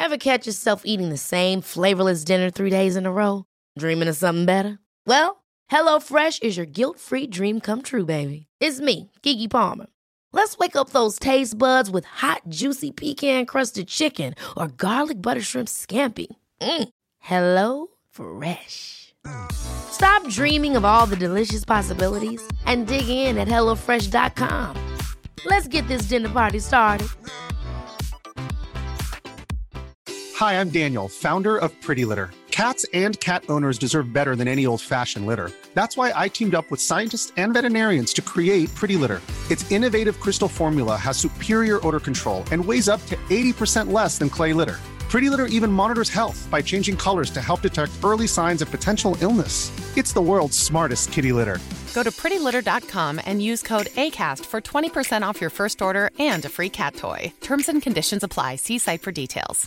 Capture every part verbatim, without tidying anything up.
Ever catch yourself eating the same flavorless dinner three days in a row? Dreaming of something better? Well, HelloFresh is your guilt-free dream come true, baby. It's me, Keke Palmer. Let's wake up those taste buds with hot, juicy pecan-crusted chicken or garlic butter shrimp scampi. Mm. Hello Fresh. Stop dreaming of all the delicious possibilities and dig in at hello fresh dot com. Let's get this dinner party started. Hi, I'm Daniel, founder of Pretty Litter. Cats and cat owners deserve better than any old-fashioned litter. That's why I teamed up with scientists and veterinarians to create Pretty Litter. Its innovative crystal formula has superior odor control and weighs up to eighty percent less than clay litter. Pretty Litter even monitors health by changing colors to help detect early signs of potential illness. It's the world's smartest kitty litter. Go to pretty litter dot com and use code ACAST for twenty percent off your first order and a free cat toy. Terms and conditions apply. See site for details.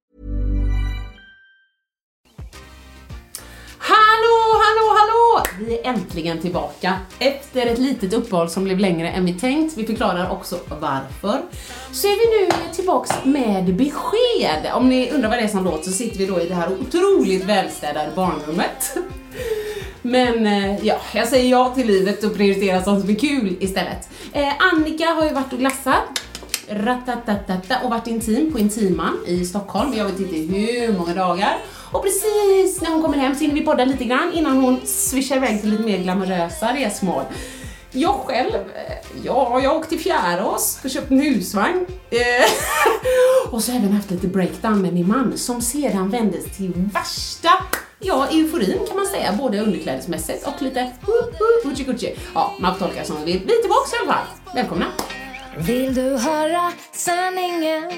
Hallå, hallå, hallå! Vi är äntligen tillbaka. Efter ett litet uppehåll som blev längre än vi tänkt. Vi förklarar också varför. Så är vi nu tillbaks med besked. Om ni undrar vad det är som låter så sitter vi då i det här otroligt välstädade barnrummet. Men ja, jag säger ja till livet och prioriterar sånt som är kul istället. Eh, Annika har ju varit och glassat. Ratatatata, och varit intim på Intiman i Stockholm. Jag vet inte hur många dagar. Och precis när hon kommer hem så hinner vi podda lite grann innan hon swishar iväg till lite mer glamorösa resmål. Jag själv, ja, jag åkte till Fjärås och köpte en husvagn. Och så även haft lite breakdown med min man som sedan vändes till värsta, ja, euforin kan man säga. Både underklädesmässigt och lite gucci gucci. Ja, man får tolka som man vill. Vi är tillbaka i alla fall. Välkomna. Vill du höra sanningen?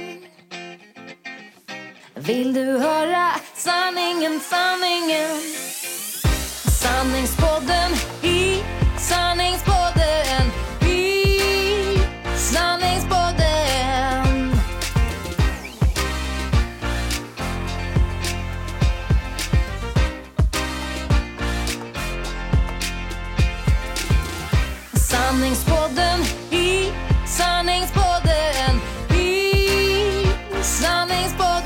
Vill du höra sanningen, sanningen? Sanningspodden i sanningspodden i sanningspodden. Sanningspodden i sanningspodden i sanningspodden.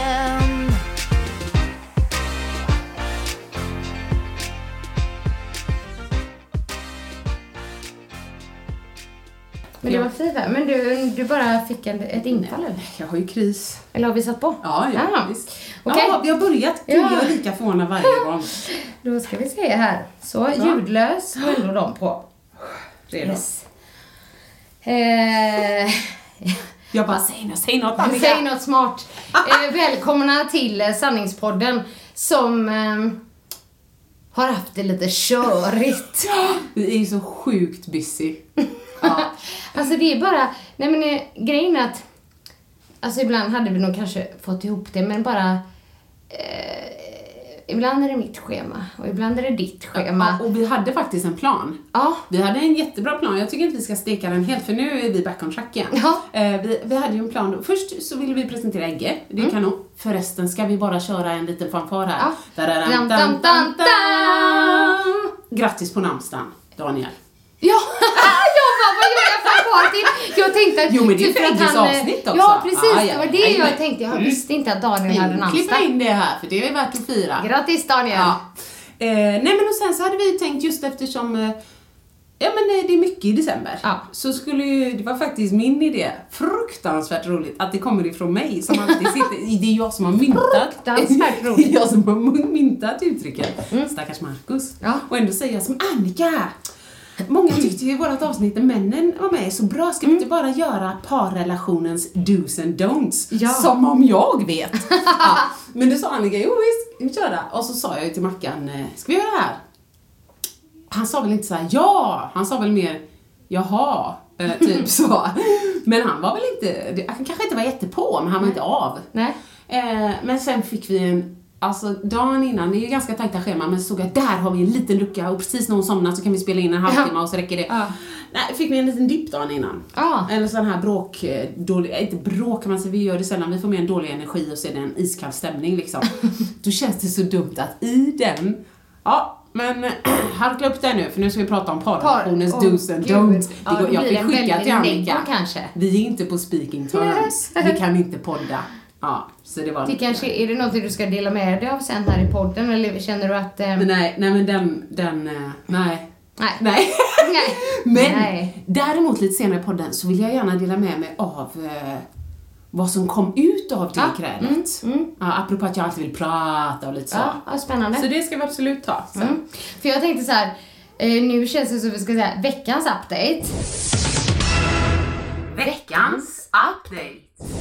Men det var fint här. Men du, du bara fick en, ett infall eller? Jag har ju kris. Eller har vi satt på? Ja, ja, ah. visst. Okay. Ja, vi har börjat. Gud, ja. Jag är lika förvånad varje gång. Då ska vi se här. Så, så. Ljudlös och ändå de på. Redo. Yes. Eh, jag bara, säg något, säg något. Annika. Säg något smart. eh, välkomna till eh, Sanningspodden som eh, har haft det lite körigt. Vi är ju så sjukt busy. Ja. Alltså det är bara, nej men eh, grejen är att alltså ibland hade vi nog kanske fått ihop det, men bara eh, ibland är det mitt schema och ibland är det ditt schema. Ja, och vi hade faktiskt en plan. Ja. Vi hade en jättebra plan. Jag tycker inte vi ska steka den helt, för nu är vi back on track igen. Ja. Eh, vi, vi hade ju en plan. Först så ville vi presentera Egge. Det mm. kan nog. Förresten ska vi bara köra en liten fanfar här. Ja. Dam, dam, dam, dam, dam. Grattis på namnsdagen, Daniel. Ja, jag bara, vad gör jag fanfar till? Jag tänkte att... Jo, men det är typ för Egges han, avsnitt också. Ja, precis. Ah, ja. Det var det Nej, jag men. tänkte. Jag visste inte att Daniel mm. hade namnsdag. Klippa in det här, för det är värt att fira. Grattis, Daniel. Ja. Eh, nej, men och sen så hade vi tänkt just eftersom... Eh, ja, men eh, det är mycket i december. Ja. Så skulle ju... Det var faktiskt min idé. Fruktansvärt roligt att det kommer ifrån mig som alltid sitter... Det är jag som har myntat... Fruktansvärt roligt. Jag som har myntat uttrycket. Mm. Stackars Marcus. Ja. Och ändå säger jag som Annika... Många tyckte ju i vårt avsnitt när männen var med så bra. Ska vi inte bara göra parrelationens do's and don'ts? Ja. Som om jag vet. Ja. Men det sa Annika, jo visst, vi köra. Och så sa jag ju till Mackan, ska vi göra det här? Han sa väl inte så här, ja. Han sa väl mer, jaha. Eh, typ så. Men han var väl inte, han kanske inte var jättepå, men han var inte av. Nej. Eh, men sen fick vi en... Alltså dagen innan, det är ju ganska tajta schema, men så såg jag, där har vi en liten lucka och precis när hon somnar så kan vi spela in en halvtimme ja. Och så räcker det. Ja. Nej, fick vi en liten dipp dagen innan. Ja. Eller sån här bråk, dålig, inte bråk kan man säga, vi gör det sällan, vi får med en dålig energi och så är det en iskall stämning liksom. Då känns det så dumt att i den, ja, men harkla upp där nu, för nu ska vi prata om parrelationens Par, do's and don'ts. Ja, det går, jag fick skicka till Annika. Kanske. Vi är inte på speaking terms, vi kan inte podda. Ja, så det var... Det kanske, är det något du ska dela med dig av sen här i podden? Eller känner du att... Eh... Men nej, nej men den, den, eh, nej. Nej. Nej. Nej. Men Nej. däremot lite senare i podden så vill jag gärna dela med mig av eh, vad som kom ut av det Ja. krädet. Mm, mm. Ja, apropå att jag alltid vill prata och lite så. Ja, ja, spännande. Så det ska vi absolut ta sen. Mm. För jag tänkte så här, eh, nu känns det som vi ska säga veckans update. Veckans update.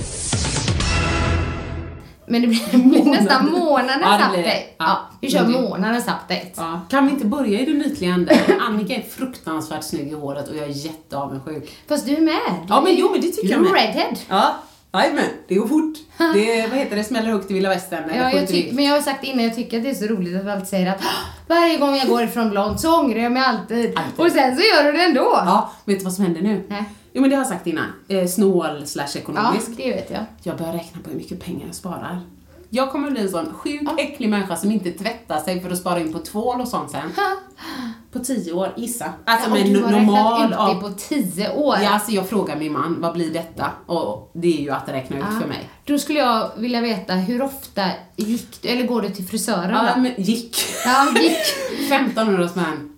Men det blir, det blir nästan månadens Ja, det blir det. update. Ja. Ja, vi kör Men det- månadens update. Ja. Kan vi inte börja i den ytliga änden? Annika är fruktansvärt snygg i håret och jag är jätteavundsjuk. Fast du är med. Du Ja, men är- jo, men det tycker du jag är med. redhead. Ja, men det går fort. Det, vad heter det, smäller högt i Vilda Västern. eller Ja, jag skjuter tyck, vilt. men jag har sagt innan, jag tycker att det är så roligt att vi alltid säger att "Åh, varje gång jag går ifrån blond så ångrar jag mig alltid. Alltid. Och sen så gör du det ändå. Ja, vet du vad som händer nu? Nej. Jo, men det har jag sagt innan. Eh, snål slash Ja, ekonomisk. det vet jag. Jag börjar räkna på hur mycket pengar jag sparar. Jag kommer bli en sån sjuk, Ja. äcklig människa som inte tvättar sig för att spara in på tvål och sånt sen. På tio år, gissa. Alltså Ja, med du har normal... räknat ut av- det på tio år. Ja, alltså jag frågar min man, vad blir detta? Och det är ju att räkna ut Ja. för mig. Då skulle jag vilja veta, hur ofta gick du, eller går du till frisören Ja, då? men gick. Ja, gick. femtonhundra spänn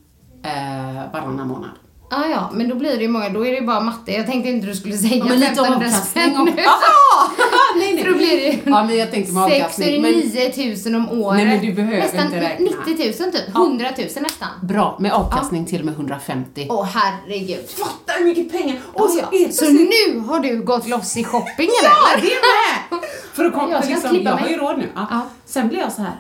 eh, varannan månad. Ja, ja, men då blir det ju många, då är det ju bara matte. Jag tänkte inte du skulle säga Ja, men lite femtonhundra avkastning spänn och... nu. Aha! Nej, nej. För då blir det ju Ja, men jag tänkte med avkastning. Men sextionio tusen om året. Nej, men du behöver nästan inte räkna. nittio tusen typ, hundra tusen nästan. bra, med avkastning till och med hundrafemtio. Åh herregud. Fatta hur mycket pengar! Och Och så, så, är så nu har du gått loss i shopping eller? Ja, det är med! För att komma, Jag ska liksom, klippa jag har mig. ju råd nu. Ja. Ja. Sen blir jag så här,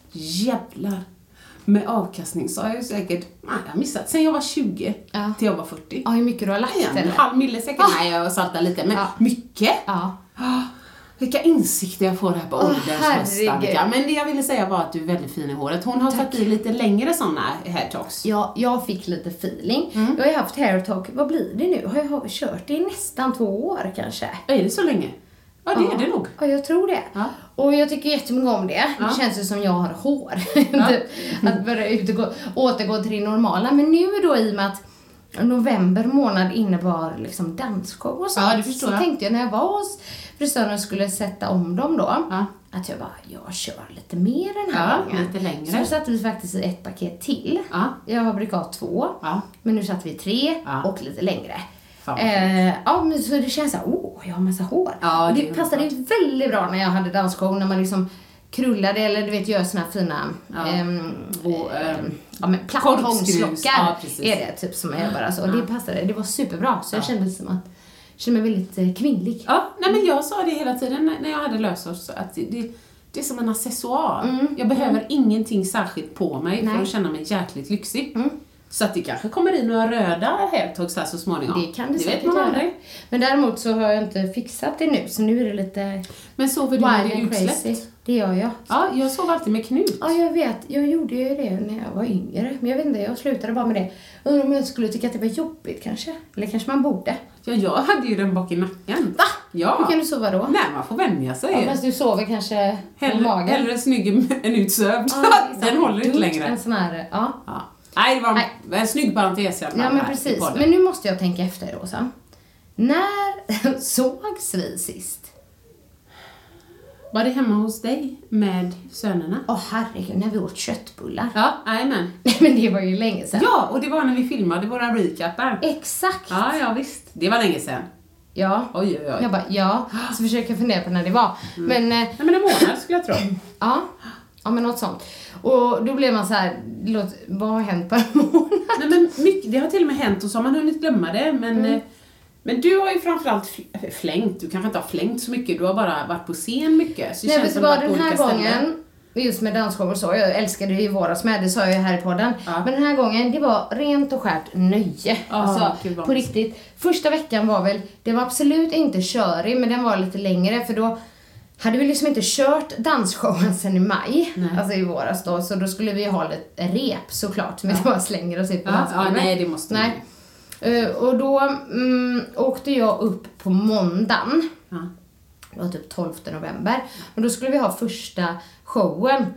jävlar. Med avkastning så har jag ju säkert, nej, jag har missat, sen jag var tjugo Ja. till jag var fyrtio. Ja, hur mycket du har lagt Ja, en eller? halv mille säkert. Ah. Nej, jag saltar lite, men Ja. mycket. Ja. Ah, Vilka insikter jag får här på Åh, ålderns höst, Annika. herregud. Men det jag ville säga var att du är väldigt fin i håret. Hon har tagit i lite längre sådana hair talks. Ja, jag fick lite feeling. Mm. Jag har ju haft hair talk, vad blir det nu? Har jag kört det i nästan två år kanske? Är det så länge? Ja, det är det nog. Ja, jag tror det. Ja. Och jag tycker jättemycket om det. Ja. Det känns ju som jag har hår. Ja. Typ, att börja utgå, återgå till det normala. Men nu då i och med att november månad innebar liksom dansshow och sånt. Ja, det förstår så jag. tänkte jag när jag var hos frisören och skulle sätta om dem då. Ja. Att jag bara, jag kör lite mer den här Ja, gången. lite längre. Så då satte vi faktiskt i ett paket till. Ja. Jag brukar ha två. Ja. Men nu satte vi tre Ja. och lite längre. Fan, vad Eh, ja, men så det känns så här, åh, jag har massa hår. Ja, och det, det är passade väldigt bra när jag hade dansshow, när man liksom krullade eller du vet gör såna här fina Ja. ehm, Och, ehm, ehm, ja, men korkskruvs. plattångslockar Ja, precis. är det typ som jag gör bara så. Och det passade, det var superbra. Så jag kände som att, kände mig väldigt eh, kvinnlig. Ja, nej men jag sa det hela tiden när- när jag hade lösår, så att det, det, det är som en accessoar. Mm. Jag behöver ingenting särskilt på mig Nej. för att känna mig jäkligt lyxig. Mm. Så att det kanske kommer in några röda hairtalks här så småningom. Det kan det, det vet säkert man göra. aldrig. Men däremot så har jag inte fixat det nu, så nu är det lite Men sover du med wild det and crazy. utsläppt? Det gör jag. Ja, jag sov alltid med knut. Ja, jag vet. Jag gjorde ju det när jag var yngre. Men jag vet inte, jag slutade bara med det. Undrar om jag skulle tycka att det var jobbigt kanske. Eller kanske man borde. Ja, jag hade ju den bak i nacken. Va? Ja. Hur kan du sova då? Nej, man får vänja sig. Ja, fast du sover kanske på hellre, magen. hellre snygg än utsövd. Ja, det är sant. den håller inte Dumt, längre. En sån här, ja. Ja. Nej, det var Nej. en snygg parentes i alla fall Ja, men här i precis. podden. Men nu måste jag tänka efter, Rosa. När sågs vi sist? Var det hemma hos dig med sönerna? Åh herregud, när vi åt köttbullar. Ja, jajamän. Nej, men det var ju länge sedan. Ja, och det var när vi filmade våra recapar. Exakt. Ja, ja visst. Det var länge sedan. Ja. Oj, oj, oj. Jag bara, ja. Så försöker jag fundera på när det var. Men, eh, Nej, men en månad skulle jag tro. ja. Ja, men något sånt. Och då blev man så här, låt, vad har hänt på en månad? Nej, men mycket, det har till och med hänt och så har man hunnit glömma det. Men, Mm. eh, men du har ju framförallt fl- flängt. Du kanske inte har flängt så mycket. Du har bara varit på scen mycket. Så det Nej, känns vet du som vad, att du den har här olika gången, ställen. just med dansshow och så, jag älskade ju i våras med, det sa jag ju här i podden. Ja. Men den här gången, det var rent och skärt nöje. Ah, alltså, gud vad på mysigt. riktigt. Första veckan var väl, det var absolut inte körig, men den var lite längre, för då hade vi liksom inte kört dansshowen sen i maj, Nej. alltså i våras då, så då skulle vi ha lite rep såklart, som inte bara slänger oss ut på Ja, dansgolvet. ja, nej, det måste man. Nej. Eh, och då mm, åkte jag upp på måndagen. Ja. Det var typ tolfte november. Och då skulle vi ha första showen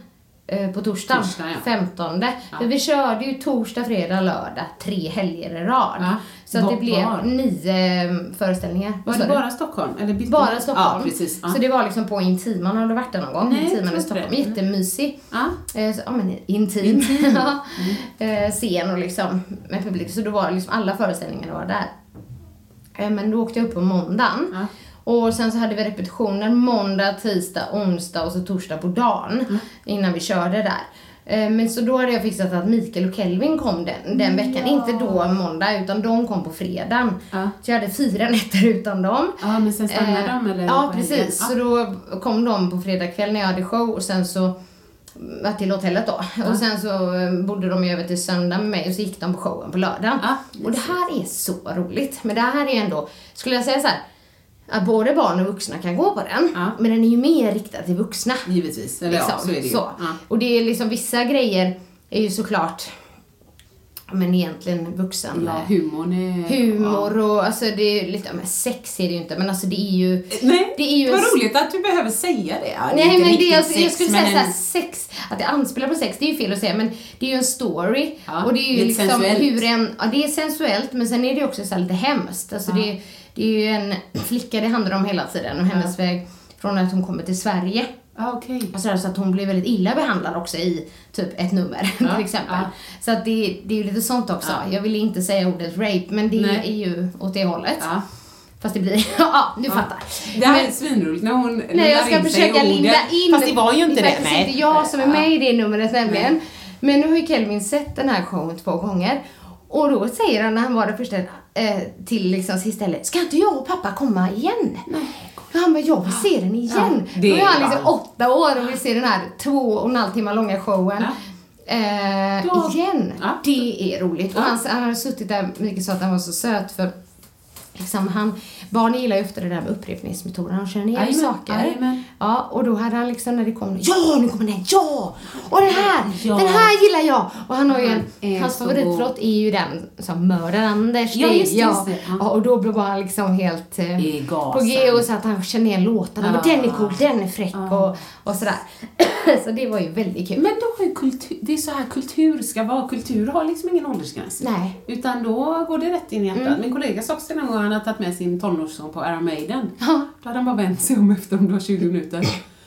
eh, på torsdagen, Torsdag, ja. femtonde. Ja. För vi körde ju torsdag, fredag, lördag, tre helger i rad. Ja. Så att Var- det blev var? nio föreställningar. Var Vad det sa du? bara Stockholm? Eller bytte Bara man? Stockholm. Ja, precis. Ja. Så det var liksom på Intiman, har du varit där någon gång? Nej, jag Intiman tror i inte Stockholm, det. jättemysig. Ja. Eh, så, ja men intim. Ja. Eh, scen och liksom med publik. Så då var det liksom alla föreställningar var där. Eh, men då åkte jag upp på måndagen. Ja. Och sen så hade vi repetitioner måndag, tisdag, onsdag och så torsdag på dagen. Mm. Innan vi körde där. Eh, Men så då hade jag fixat att Mikael och Kelvin kom den, den veckan. Ja. Inte då måndag, utan de kom på fredagen. Ja. Så jag hade fyra nätter utan dem. Ja, men sen stannade Eh, de eller? Ja, på helgen? precis. Ja. Så då kom de på fredag kväll när jag hade show och sen så var till hotellet då. Och sen så eh, bodde de ju över till söndag med mig och så gick de på showen på lördagen. Ja, och det här är så roligt. Men det här är ändå, skulle jag säga så här, att både barn och vuxna kan gå på den. Ja. Men den är ju mer riktad till vuxna. Givetvis, eller ja, så är det ju. Så. Ja. Och det är liksom vissa grejer är ju såklart, men egentligen vuxen. Ja, humorn är... Humor och alltså det är lite, men sex är det ju inte, men alltså det är ju... Nej, det är ju vad en- roligt att du behöver säga det. Ja, det är Nej inte men det riktigt är, alltså, jag sex, skulle men säga en- såhär sex, att det anspelar på sex, det är ju fel att säga, men det är ju en story. Ja, och det är ju lite liksom sensuellt. hur en, ja det är sensuellt, men sen är det ju också så här lite hemskt. Alltså Ja. det, det är ju en flicka det handlar om hela tiden och hennes väg från att hon kommer till Sverige. Ja, okej. Och så, där, så att hon blir väldigt illa behandlad också i typ ett nummer Ja, till exempel. ja. Så att det, det är ju lite sånt också. Ja. Jag vill inte säga ordet rape, men det Nej. är ju åt det hållet. Ja. Fast det blir, ja du Ja. fattar. Det här Men- är svinroligt när hon Nej, jag ska lindar in sig försöka i linda ordet. in. Fast det var ju inte det. är faktiskt inte jag som är med i det numret nämligen. Nej. Men nu har ju Kelvin sett den här showen två gånger. Och då säger han när han var det första eh, till liksom sista eller ska inte jag och pappa komma igen? Nej. Och han bara, jag vill se den igen. Ja, det då är han är liksom ballt. åtta år och vill se den här två och en halv timme långa showen. Ja. Eh, Då- igen. Ja. Det är roligt. Och Ja. han, han har suttit där, Mikael sa att han var så söt för liksom han, barn gillar ju efter det där med upprepningsmetoden, han känner igen Jajamän, saker. jajamän. Ja, och då hade han liksom när det kom, ja nu kommer den, ja! Och den här, Ja. den här gillar jag! Och han har ju Han en, är hans så favoritflott är ju den som mördar Anders. Ja, det är- just det, just det. Ja. Ja, och då blev han liksom helt eh, I gasen. på G och så att han känner igen låtarna. Ja. Men den är cool, den är fräck Ja. och, och sådär. Så det var ju väldigt kul. Men då har ju kultur, det är så här kultur ska vara. Kultur har liksom ingen åldersgräns. Nej. Utan då går det rätt in i hjärtat. Min kollega sa också någon gång han hade tagit med sin tonårssång på Iron Maiden. Ja. Då hade han bara vänt sig om efter om det var tjugo minuter.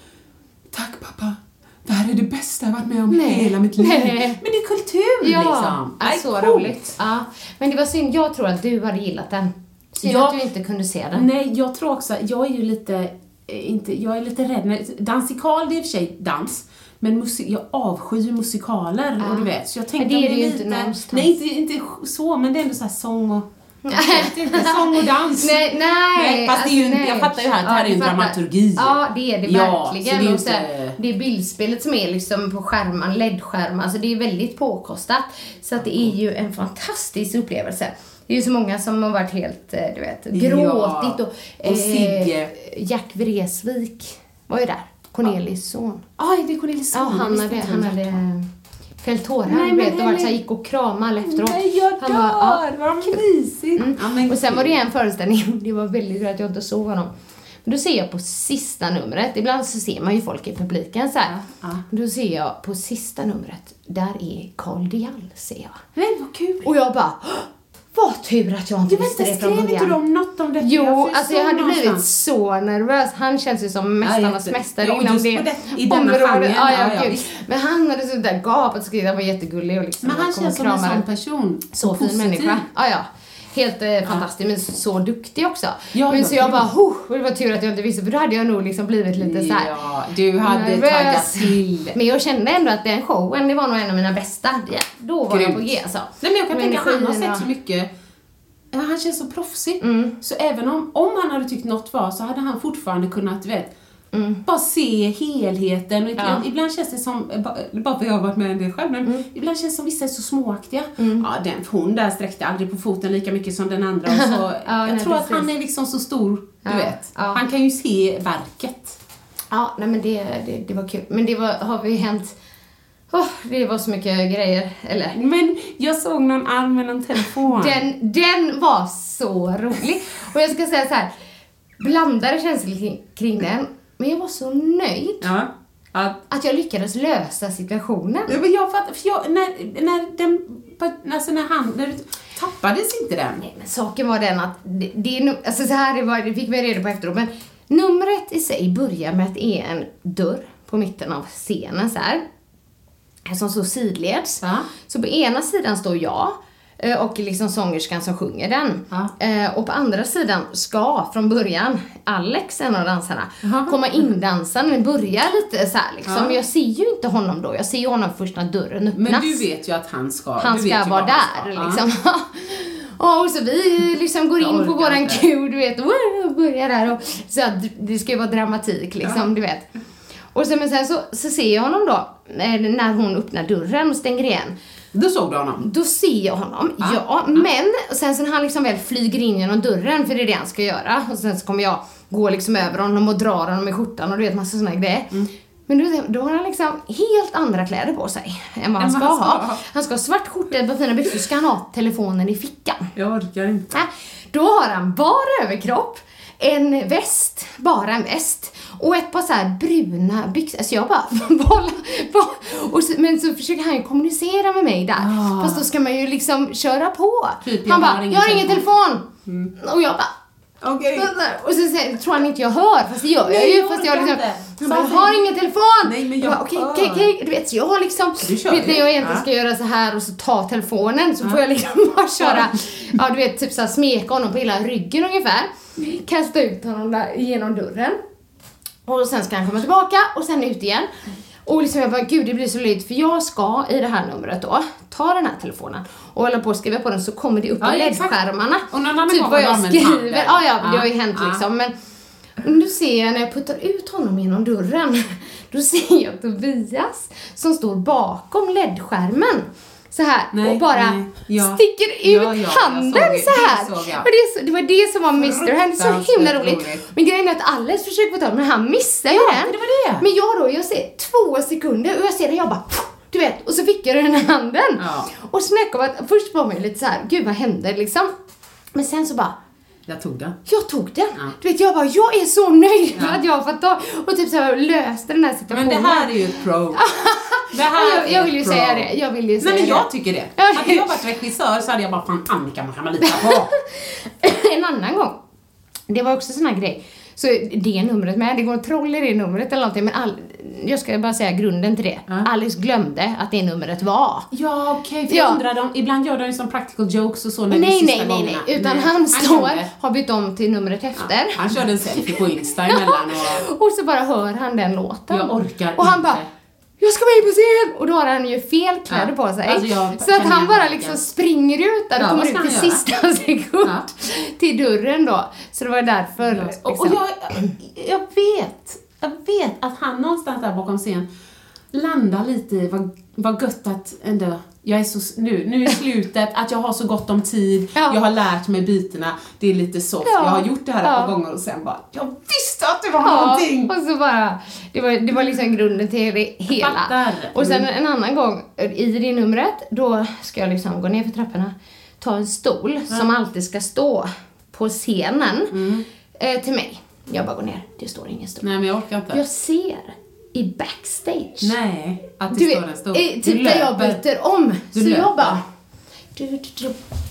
Tack pappa. Det här är det bästa jag varit med om i Nej. hela mitt liv. Nej. Men det är kultur Ja, liksom. ja, Nej, så coolt. roligt. Ja. Men det var synd, jag tror att du hade gillat den. Synd Ja. att du inte kunde se den. Nej, jag tror också, jag är ju lite, eh, inte, jag är lite rädd. när- Dansikal, det är i och för sig dans. Men musik, jag avskyr musikaler Ja. och du vet. Så jag Men tänkte det är om det ju lite, inte någonstans. Nej, inte, inte så, men det är ändå så här sång och... Jag vet inte, sång och dans. Nej, nej. Nej, fast det är ju, alltså, nej. jag fattar ju här att det här är du en fattar. dramaturgi. Ja, det är det Ja, verkligen. så det är ju Och så här, inte- det är bildspelet som är liksom på skärmen, L E D-skärmar, alltså det är väldigt påkostat. Så att det är ju en fantastisk upplevelse. Det är ju så många som har varit helt, eh, du vet, gråtit och, och Sigge. Jack Vreeswijk var ju där, Cornelis son. Aj, det är Cornelis Ja, son. han visste hade, inte han vem hade det var. fällt tårar, Nej, men du vet, och varit så här, nej. gick och kramade alla efteråt. Nej, jag Han var- ja. dör. Vad mysigt. Mm. Ja, men Och sen var det kul. en föreställning, det var väldigt bra att jag inte såg honom. Men då ser jag på sista numret, ibland så ser man ju folk i publiken så här. Ja, ja. Då ser jag på sista numret, där är Carl Dial, ser jag. Nej, vad kul. Och jag bara, "Åh, vad tur att jag inte Jag visste vet det inte, från skrev inte början. de något om det? Jo, Jag alltså jag hade förstår blivit någonstans. så nervös. Han känns ju som mästarnas jätte- mästare ja, och inom just det, på det- i denna området. genren, Ja, ja, ja, ja, gud. visst. Men han hade så där gapat och skrivit, han var jättegullig och liksom. Men han och kom känns och som en kramade. sån person. Så fin positiv. människa. Ja, ja. Helt eh, fantastisk, men så, så duktig också. Ja, men ja, så jag gud. bara, oh, det var tur att jag inte visste, för då hade jag nog liksom blivit lite så här. Ja, du hade nervös. taggat till. Men jag kände ändå att den showen, det var nog en av mina bästa. Ja, då var jag Grymt. på G alltså. Nej, men jag kan Och tänka att han har energin sett så och- mycket. Ja, han känns så proffsig. Mm. Så även om, om han hade tyckt något var så hade han fortfarande kunnat, vet, Mm. bara se helheten. Och Ja. ibland känns det som, bara bara för jag har varit med en del själv, men Mm. ibland känns det som vissa är så småaktiga. Ja, den, hon där sträckte aldrig på foten lika mycket som den andra. Och så, Ja, jag nej, tror att precis. han är liksom så stor, du Ja, vet. ja. Han kan ju se verket. Ja, nej men det, det, det var kul. Men det var, har vi hänt, åh, det var så mycket grejer, eller? Men jag såg någon arm med någon telefon. Den, den var så rolig. Och jag ska säga så här, blandade känslor kring, kring den. Men jag var så nöjd. Ja. Att, Att jag lyckades lösa situationen. Ja, men jag fattar, för jag, när, när den, alltså när han, när du tappades inte den. Nej, men saken var den att det, det är nu, alltså så här, det, var, det fick vi reda på efteråt, men numret i sig börjar med att det är en dörr på mitten av scenen så här. Som står sidleds. Ja. Så på ena sidan står jag och liksom sångerskan som sjunger den. Ja. Och på andra sidan ska från början Alex, en av dansarna, Aha. komma in dansen. Den börjar lite så här liksom. Ja. Men jag ser ju inte honom då. Jag ser ju honom först när dörren öppnas. Men du vet ju att han ska, Han du ska vet ju vara vad han där ska. liksom. Ja. Och så vi liksom går Jag in på orkar våran inte. cue, du vet, och börjar där och så att det ska ju vara dramatik liksom, Ja. du vet. Och sen, men sen så, så ser jag honom då när hon öppnar dörren och stänger igen. Då såg du honom. Då ser jag honom, Ah, ja, ah. men sen så när han liksom väl flyger in genom dörren, för det är det han ska göra, och sen så kommer jag gå liksom över honom och dra honom i skjortan och du vet massa såna grejer. Mm. Men då, då har han liksom helt andra kläder på sig än vad han ska, vad han ska ha. ha. Han ska ha svart skjorta på fina byxor, ska han ha telefonen i fickan. Jag orkar inte. Äh, då har han bara överkropp, en väst, bara en väst och ett par så här bruna byxor. Så jag bara, bolla, bolla. Och så, men så försöker han ju kommunicera med mig där. Ah. Fast då ska man ju liksom köra på. Typ, jag han har bara, ingen jag har ingen telefon. Mm. Och jag bara, Okej. och så säger- tror han inte jag hör, fast det gör jag Nej, ju. jag Fast jag orkar liksom, inte. han bara, jag Så har säger- ingen telefon. Nej, men jag jag bara, okej, hör. okej, okej. Du vet, så jag har liksom, Du kör vet, när ju. jag egentligen Ja. ska göra så här och så ta telefonen, så får jag liksom bara köra, ja du vet, typ så här smeka honom på hela ryggen ungefär. Kasta ut honom där genom dörren. Och sen ska han komma tillbaka och sen ut igen. Och liksom jag bara, gud det blir så löjligt, för jag ska i det här numret då ta den här telefonen och hålla på att skriva på den, så kommer det upp Ja, på exakt. ledskärmarna. Och någon annan Typ gång vad har jag du använt skriver. handen. Ja, ja, det Ja, har ju hänt ja. liksom. Men nu ser jag när jag puttar ut honom genom dörren, då ser jag Tobias som står bakom ledskärmen. Så här, Nej, och bara nej, ja. sticker ut Ja, ja, jag handen såg det, så här. det såg jag. Och det, är så- det var det som var mister Hand, så himla Fruktansvärt roligt. roligt. Men grejen är att Alex försöker få tag, men han missar ju Ja, den. det var det. Men jag då, jag ser två sekunder och jag ser den, jag bara, du vet, och så fick jag den i handen. Ja. Och snacka om att först var man ju lite så här, gud vad hände liksom. Men sen så bara, Jag tog den. jag tog den. Ja. Du vet, jag bara, jag är så nöjd Ja. att jag har fått tag och typ så här löste den här Men situationen. det här är ju ett pro. Det här jag, jag vill ju är pro. säga det, jag vill ju säga Nej men det. jag tycker det. Ja. Hade jag varit regissör så hade jag bara, fan Annika man kan man lita på. En annan gång, det var också sån här grej. Så det numret med, det går en troll i det numret eller någonting, men all, jag ska bara säga grunden till det. Ja. Alex glömde att det numret var. Ja okej, för Ja. jag undrar, de, ibland gör de ju som practical jokes och så när det är Nej, sista nej, nej, gångerna. nej, utan Nej, han står, glömde. har bytt om till numret efter. Ja, han körde en selfie på Insta emellan och... Och så bara hör han den låten. Jag orkar Och han inte. bara, jag ska vara in på scen! Och då har han ju fel kläder Ja. på sig. Alltså, jag så att känner han igen bara verkligen. liksom springer ut där och Ja, kommer vad ut ska i han göra? sista sekund till dörren då. Så det var därför. Och, och liksom. jag, jag vet, jag vet att han någonstans där bakom scen landar lite i vad, vad gött att ändå, jag är så, nu, nu i slutet, att jag har så gott om tid, Ja. jag har lärt mig bitarna, det är lite soft, Ja. jag har gjort det här ett Ja. par gånger och sen bara, jag visste att det var Ja, någonting! och så bara, det var, det var liksom grunden till det hela. fattar. Och sen Mm. en annan gång, i det numret, då ska jag liksom gå ner för trapporna, ta en stol som alltid ska stå på scenen Mm. eh, till mig. Jag bara går ner, det står ingen stol. Nej men jag orkar inte. Jag ser i backstage. Nej, att det Du står vet, en stor. eh, typ där jag byter om. Du så löper. jag bara... Du, du, du,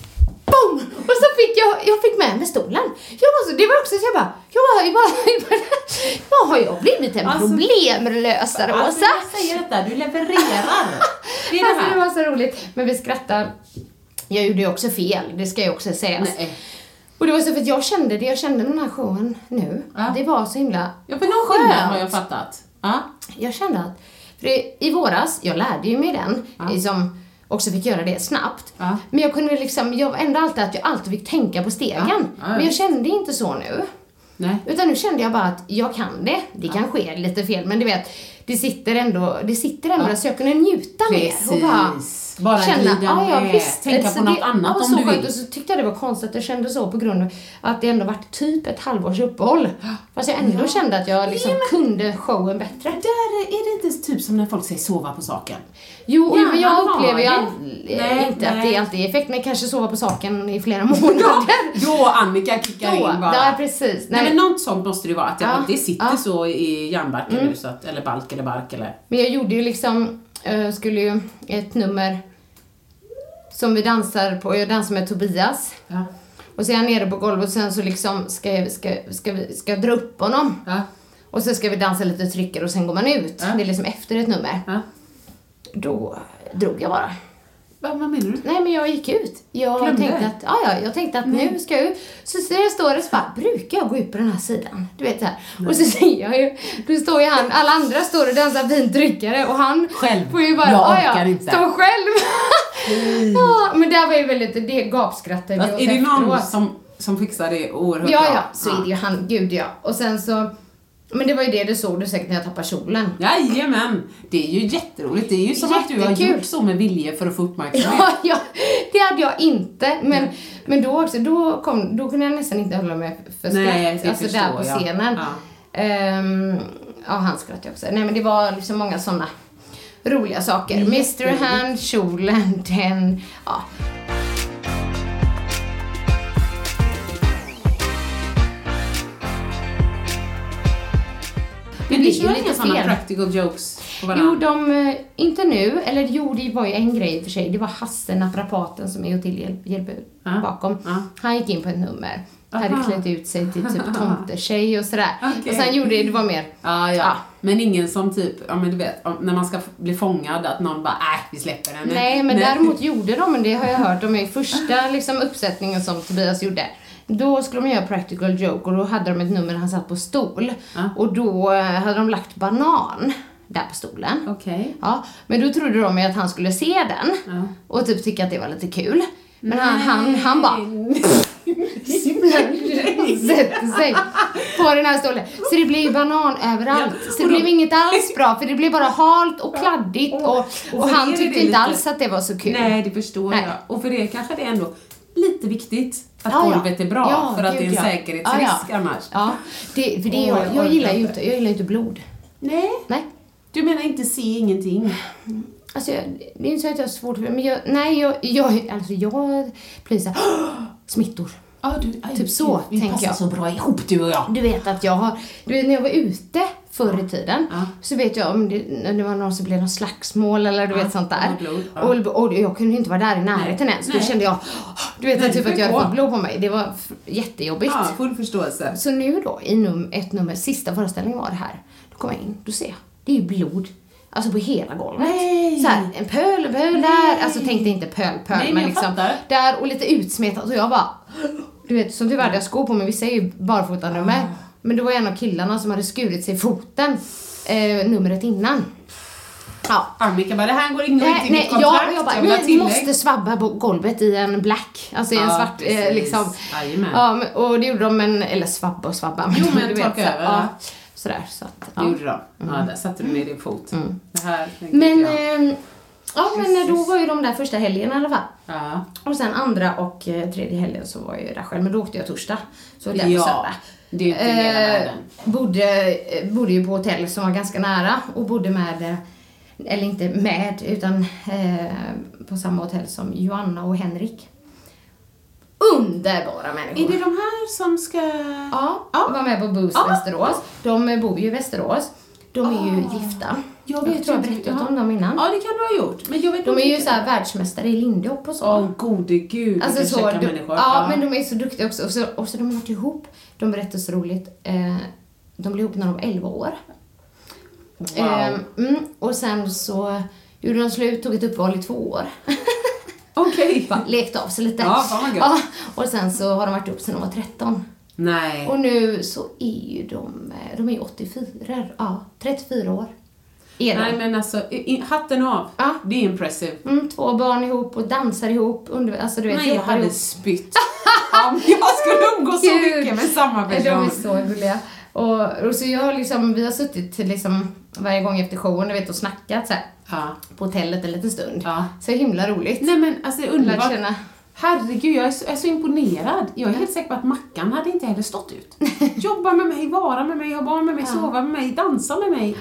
boom! Och så fick jag, jag fick med mig stolen. Jag var så, det var också så jag bara... Jag bara, jag bara, jag bara vad har jag blivit en Alltså- problemlösare, Alltså Åsa? jag säger detta, du levererar. Det är det Alltså det här. var så roligt. Men vi skrattar. Jag gjorde ju också fel, det ska jag också säga. Nej. Och det var så för att jag kände det, jag kände den här showen nu. Ja. Det var så himla Ja, för någon skillnad har jag fattat. Ja. Jag kände att, för det, i våras, jag lärde ju mig den, Ja. liksom, också fick göra det snabbt. Ja. Men jag kunde liksom, jag var ändå alltid att jag alltid fick tänka på stegen. Ja. Ja, ja, Men jag visst. kände inte så nu. Nej. Utan nu kände jag bara att jag kan det. Det kan ske lite fel, men du vet, det sitter ändå, det sitter ändå Ja. så jag kunde njuta mer. Och bara, Precis. Bara känna, glida ja, ja, med. visst. Tänka Så på något det, annat ja, om så du skönt. vill. Och så tyckte jag det var konstigt att jag kände så på grund av att det ändå varit typ ett halvårs uppehåll. Fast jag ändå Ja. kände att jag liksom Ja, men- kunde showen bättre. Där är, är det inte typ som när folk säger sova på saken? Jo, Ja, men jag han upplever ju har all, det. eh, Nej, inte att nej. det alltid är effekt, men kanske sova på saken i flera månader. Då Annika kickar Då, in bara. ja precis. Nej, men något sånt måste det vara, att jag, Ja. det sitter Ja. så i hjärnbarken Mm. nu, så att, eller balk eller bark eller... Men jag gjorde ju liksom, äh, skulle ju ett nummer som vi dansar på, jag dansar med Tobias. Ja. Och så är jag nere på golvet och sen så liksom ska jag, ska, ska vi, ska jag dra upp honom. Ja. Och så ska vi dansa lite trycker och sen går man ut. Ja. Det är liksom efter ett nummer. Ja. Då drog jag bara. Vad, vad menar du? Nej, men jag gick ut. Jag Glömde? tänkte att, ja, ja, jag tänkte att nu ska jag ut. Så ser jag står det så bara, brukar jag gå ut på den här sidan? Du vet så här. Och så ser jag ju, då står ju han, alla andra står och dansar fint tryckare och han Själv. får ju bara, Jag ja, orkar ja, inte. stå själv. Ja, men det var ju väldigt, det gapskrattade vi Fast åt är det någon efteråt. som, som fixar det oerhört Ja, bra? ja, så är det ju han, gud ja. Och sen så, men det var ju det du såg du säkert när jag tappade kjolen. Jajamän, det är ju jätteroligt. Det är ju som att du har Jättekul. gjort så med vilje för att få uppmärksamhet. Ja, ja, det hade jag inte. Men, men då också, då, kom, då kunde jag nästan inte hålla mig för skratt. Nej, det alltså förstår där på jag. scenen. Ja. Ehm, ja, han skrattade också. Nej, men det var liksom många sådana roliga saker. mister Hand, kjolen, den, ja. Men det ligger kör lite inga sådana fel. practical jokes på varandra. Jo, de, eh, inte nu, eller jo, det var ju en grej i och för sig. Det var Hasse, naprapaten, som är Ottilia hjälp, hjälper Ja. bakom. Ja. Han gick in på ett nummer. Hade Aha. klätt ut sig till typ tomtetjej och sådär. Okej. Och sen gjorde det, det var mer, Ja, ja, Ja. Men ingen som typ, ja men du vet, om- när man ska f- bli fångad, att någon bara, äh, vi släpper den. nej, men däremot gjorde de, men det har jag hört om i första liksom, uppsättningen som Tobias gjorde. Då skulle de göra practical joke och då hade de ett nummer där han satt på stol. Ja. Och då eh, hade de lagt banan där på stolen. Okej. Ja, men då trodde de ju att han skulle se den Ja. och typ tycka att det var lite kul. Men han, han, han bara sätter sig på den här stolen. Så det blev ju banan överallt. Ja, Så det och då- blev inget alls bra, för det blev bara halt och kladdigt. Och, och, för han er är tyckte det inte lite- alls att det var så kul. Nej, det förstår Nej. jag. Och för det kanske det är ändå lite viktigt att Ja, ja. golvet är bra, Ja, för att det är en gud, ja. säkerhetsrisk Ja, ja. annars. Ja, det, för det, Åh, jag, jag jag orkar gillar ju inte. inte, jag gillar inte blod. Nej, Nej. du menar inte se ingenting? Alltså, jag, det är inte så att jag har svårt för det, men jag, nej, jag, jag, alltså jag blir såhär, smittor. Ja, du, aj, Typ så, gud, vi tänker passar jag. så bra ihop, du och jag. Du vet att jag har, du vet när jag var ute förr i tiden, Ja. så vet jag om det, när det var någon som blev någon slagsmål eller du Ja, vet sånt där. och blod, ja. och, och jag kunde inte vara där i närheten Nej, än, så då nej. kände jag, du vet Nej, typ det att jag får hade gå. fått blod på mig. Det var f- jättejobbigt. Ja, full förståelse. Så nu då, i num- ett nummer, sista föreställningen var det här. Då kom jag in, då ser jag, det är ju blod. Alltså på hela golvet. Nej. Så här, en pöl, en pöl där. Alltså tänkte inte pöl, pöl. Nej, men men jag liksom fattar. där och lite utsmetat. Och jag bara, du vet, som tyvärr hade jag skor på mig. Vissa är ju barfotanummer. Men det var en av killarna som hade skurit sig i foten eh, numret innan. Ja. Annika bara, det här går in och Nej, ut i nej, mitt jag, kontrakt. jag bara, vill ha ni tillägg. måste svabba på golvet i en black. Alltså i en Ja, svart, eh, precis. liksom. Jajamän. Ja, men- och det gjorde de, men, eller svabba och svabba. Jo, men du vet, torka så- över, ja, ja. sådär, så att, Det ja. gjorde de. Ja, där satte du ner din fot. Det här tänkte Men, jag. eh, ja, men Precis. då var ju de där första helgen i alla fall. Ja. Och sen andra och eh, tredje helgen så var jag ju där själv, men då åkte jag torsdag. Så där på Ja, söndag. det är ju inte hela Eh, världen. bodde, eh, bodde ju på hotell som var ganska nära och bodde med, eh, eller inte med, utan eh, på samma hotell som Joanna och Henrik. Underbara människor. Är det de här som ska... Ja, Ja. var med på Boost Ja. Västerås. De eh, bor ju i Västerås. De är ju gifta. Jag Jag vet tror jag inte. berättat Ja. om dem innan. Ja, det kan du ha gjort. Men jag vet De inte är ju vilka- så här världsmästare i lindyhopp och så. Åh, gode gud. Alltså vilka så, käcka du, människor. ja, men de är så duktiga också. Och så, och så de har varit ihop. De berättar så roligt. Eh, de blev ihop när de var elva år. Wow. Eh, mm, och sen så gjorde de slut, tog ett uppehåll i två år. Okej. Bara lekte av sig lite. Ja, fan vad gött. Ja, och sen så har de varit ihop sedan de var tretton. Nej. Och nu så är ju de, eh, de är ju åttiofyra, ja, trettiofyra år. Är de. Nej, men alltså, i, i, hatten av. Ja. Det är impressive. Mm, två barn ihop och dansar ihop. Under, alltså du vet, Nej, jag jobbar hade ihop. spytt. Om jag skulle umgås så Gud. mycket med samma Nej, de är person. så gulliga. Och, och så jag har liksom, vi har suttit till liksom varje gång efter showen, du vet, och snackat så här, Ja. på hotellet en liten stund. Ja. Så himla roligt. Nej, men alltså det är Lärt underbart. känna. Herregud, jag är, så, jag är så imponerad. Jag är helt säker på att Mackan hade inte heller stått ut. Jobba med mig, vara med mig, ha barn med mig, Ja. sova med mig, dansa med mig.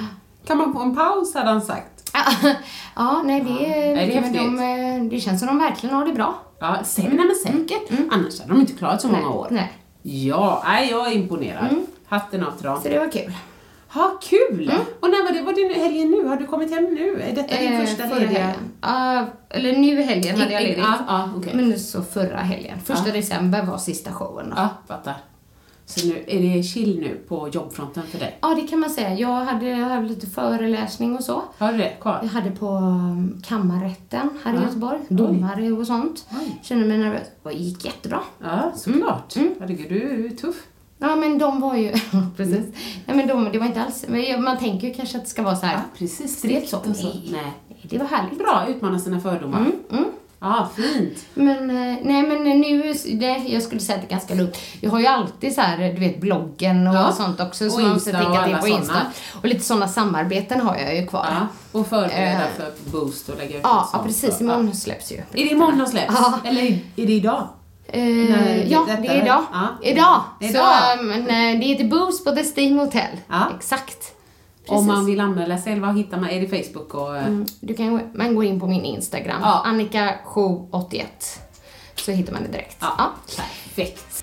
Kan man få en paus, hade han sagt. Ja, nej det, är det, men de, det känns som de verkligen har det bra. Ja, säg men säkert. Mm. Annars hade de inte klarat så många nej, år. Nej. Ja, nej, jag är imponerad. Mm. Hatten av till dem. Så det var kul. Ja, kul! Mm. Och när var det? Var det helgen nu? Har du kommit hem nu? Är detta din eh, första förra lediga? helgen. Uh, eller nu helgen hade jag ledigt. Ja, ja, okay. Men så förra helgen. Första ja. december var sista showen. Då. Ja, fattar. Så nu är det chill nu på jobbfronten för dig? Ja, det kan man säga. Jag hade, jag hade lite föreläsning och så. Har du det kvar? Jag hade på um, kammarrätten här ja. i Göteborg. Domare och sånt. Oj. Kände mig nervös. Det gick jättebra. Ja, såklart. Mm. Herregud, du är tuff. Ja, men de var ju... precis. Nej, men de, det var inte alls... Man tänker ju kanske att det ska vara så här... Ja, precis. Strikt så. Nej. Nej. Det var härligt. Bra, utmana sina fördomar. Mm, mm. Ja, fint. Men, nej men nu, det, jag skulle säga att det är ganska lugnt. Jag har ju alltid så här, du vet, bloggen och ja. sånt också. Och som man Insta måste och till alla på Insta. såna. Och lite sådana samarbeten har jag ju kvar. Ja, och förbereda uh, för Boost och lägga ut Ja, sånt. ja precis. Imorgon släpps ju. Är det imorgon släpps? Ja. Eller är det idag? Uh, ja, detta, det är idag. Ja. Idag. idag. Så, men, det heter Boost på The Steam Hotel. Ja. Exakt. Om man vill anmäla sig, vad hittar man? Är det Facebook och... Mm, du kan man går in på min Instagram. Ja. Annika sju åttioett. Så hittar man det direkt. Ja, ja. perfekt.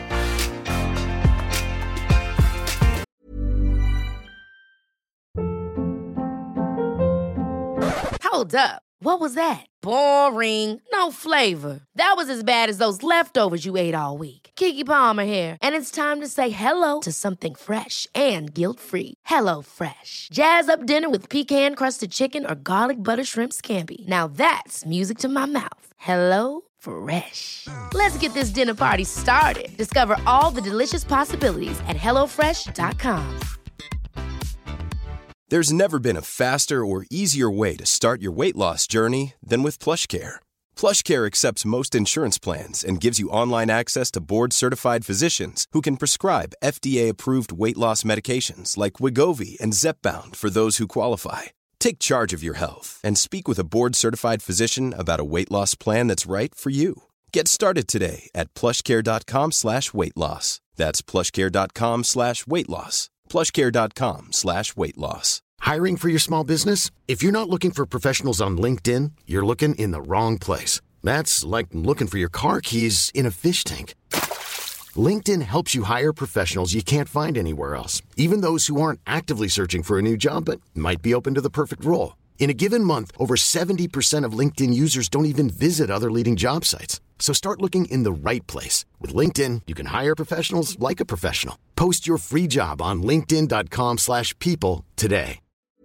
Hold up. What was that? Boring. No flavor. That was as bad as those leftovers you ate all week. Keke Palmer here, and it's time to say hello to something fresh and guilt-free. Hello Fresh. Jazz up dinner with pecan-crusted chicken or garlic butter shrimp scampi. Now that's music to my mouth. Hello Fresh. Let's get this dinner party started. Discover all the delicious possibilities at hello fresh dot com. There's never been a faster or easier way to start your weight loss journey than with PlushCare. PlushCare accepts most insurance plans and gives you online access to board-certified physicians who can prescribe F D A-approved weight loss medications like Wegovy and Zepbound for those who qualify. Take charge of your health and speak with a board-certified physician about a weight loss plan that's right for you. Get started today at plushcare.com slash weight loss. That's plushcare.com slash weight loss. plushcare.com slash weight loss. Hiring for your small business? If you're not looking for professionals on LinkedIn, you're looking in the wrong place. That's like looking for your car keys in a fish tank. LinkedIn helps you hire professionals you can't find anywhere else, even those who aren't actively searching for a new job but might be open to the perfect role. In a given month, over seventy percent of LinkedIn users don't even visit other leading job sites. So start looking in the right place. With LinkedIn, you can hire professionals like a professional. Post your free job on linkedin.com slash people today.